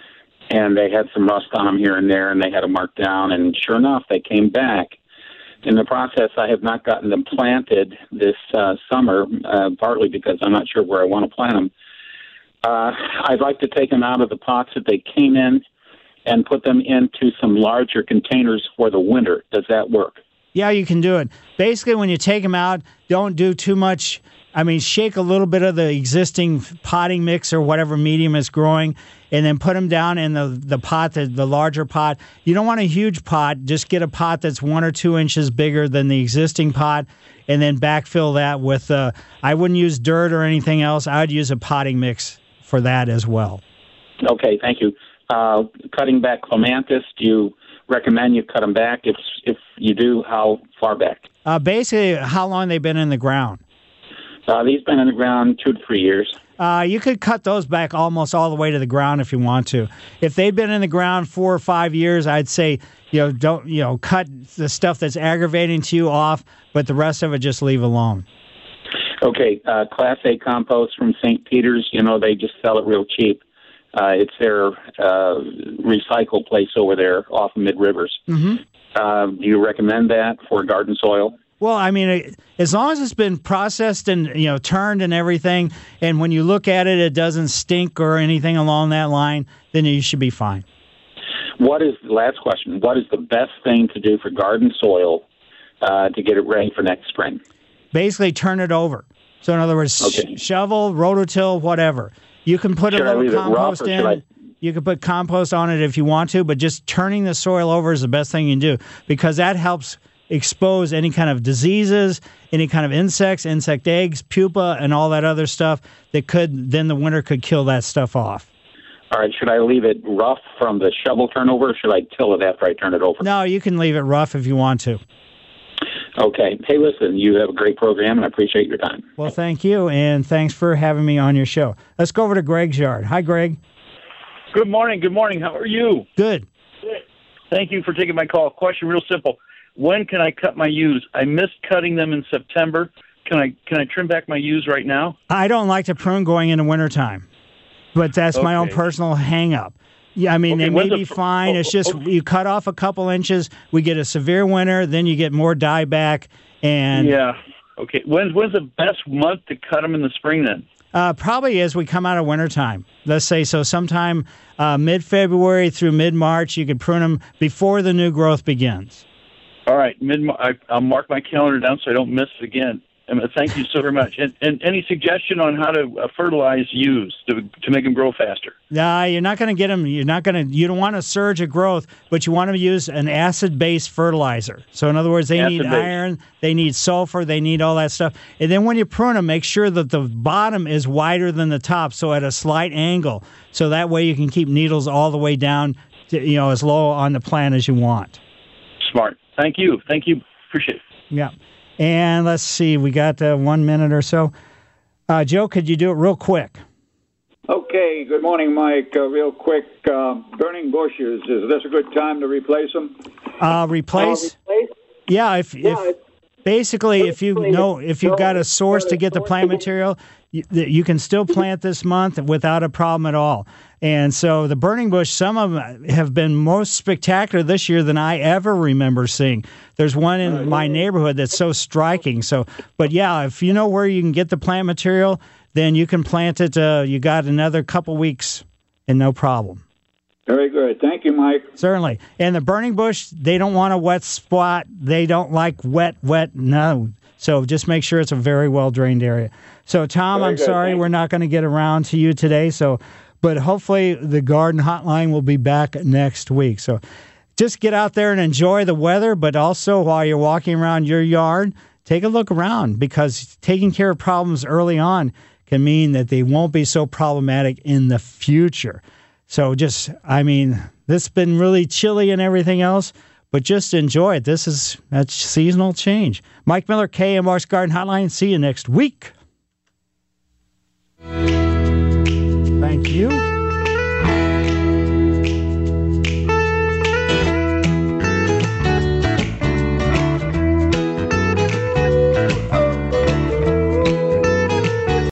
and they had some rust on them here and there, and they had them marked down, and sure enough, they came back. In the process, I have not gotten them planted this uh, summer, uh, partly because I'm not sure where I want to plant them. Uh, I'd like to take them out of the pots that they came in and put them into some larger containers for the winter. Does that work? Yeah, you can do it. Basically, when you take them out, don't do too much. I mean, shake a little bit of the existing potting mix or whatever medium is growing, and then put them down in the, the pot, the, the larger pot. You don't want a huge pot. Just get a pot that's one or two inches bigger than the existing pot, and then backfill that with, uh, I wouldn't use dirt or anything else. I would use a potting mix for that as well. Okay, thank you. Uh, cutting back clematis, do you recommend you cut them back? If if you do, how far back? Uh, basically, how long they've been in the ground. Uh, these been in the ground two to three years. Uh, you could cut those back almost all the way to the ground if you want to. If they've been in the ground four or five years, I'd say, you know, don't, you know, cut the stuff that's aggravating to you off, but the rest of it just leave alone. Okay, uh, Class A compost from Saint Peter's, you know, they just sell it real cheap. Uh, it's their uh, recycle place over there off of Mid Rivers. Mm-hmm. Uh, do you recommend that for garden soil? Well, I mean, as long as it's been processed and, you know, turned and everything, and when you look at it, it doesn't stink or anything along that line, then you should be fine. What is, last question, what is the best thing to do for garden soil uh, to get it ready for next spring? Basically, turn it over. So, in other words, okay. sh- shovel, rototill, whatever. You can put should a little compost in. I... You can put compost on it if you want to, but just turning the soil over is the best thing you can do, because that helps expose any kind of diseases, any kind of insects, insect eggs, pupa, and all that other stuff that could, then the winter could kill that stuff off. All right, should I leave it rough from the shovel turnover, or should I till it after I turn it over? No, you can leave it rough if you want to. Okay. Hey, listen, you have a great program, and I appreciate your time. Well, thank you, and thanks for having me on your show. Let's go over to Greg's yard. Hi, Greg. Good morning. Good morning. How are you? Good. Good. Thank you for taking my call. Question real simple. When can I cut my yews? I missed cutting them in September. Can I can I trim back my yews right now? I don't like to prune going into wintertime, but that's okay. My own personal hang-up. Yeah, I mean, okay, they may be fine. oh, it's just okay. You cut off a couple inches, we get a severe winter, then you get more dieback. And yeah, okay. When's, when's the best month to cut them in the spring then? Uh, probably as we come out of wintertime. Let's say so sometime uh, mid-February through mid-March, you could prune them before the new growth begins. All right, mid. I, I'll mark my calendar down so I don't miss it again. And thank you so very much. And, and any suggestion on how to uh, fertilize ewes to to make them grow faster? Nah, you're not going to get them. You're not going to. You don't want a surge of growth, but you want to use an acid-based fertilizer. So in other words, they need Acid-based. iron, they need sulfur, they need all that stuff. And then when you prune them, make sure that the bottom is wider than the top, so at a slight angle. So that way you can keep needles all the way down, to, you know, as low on the plant as you want. Smart. Thank you. Thank you. Appreciate it. Yeah. And let's see, we got uh, one minute or so. Uh, Joe, could you do it real quick? Okay, good morning, Mike. Uh, real quick, uh, burning bushes, is this a good time to replace them? Uh, replace? Uh, replace? Yeah, if, if basically if you know if you've got a source to get the plant material, you, you can still plant this month without a problem at all. And so the burning bush, some of them have been most spectacular this year than I ever remember seeing. There's one in my neighborhood that's so striking. So, but yeah, if you know where you can get the plant material, then you can plant it. Uh, you got another couple weeks and no problem. Very good. Thank you, Mike. Certainly. And the burning bush, they don't want a wet spot. They don't like wet, wet, no. So just make sure it's a very well-drained area. So, Tom, Very I'm good. sorry Thanks. we're not going to get around to you today. So, but hopefully the garden hotline will be back next week. So just get out there and enjoy the weather, but also while you're walking around your yard, take a look around, because taking care of problems early on can mean that they won't be so problematic in the future. So just, I mean, this has been really chilly and everything else, but just enjoy it. This is a seasonal change. Mike Miller, K M R's Garden Hotline. See you next week.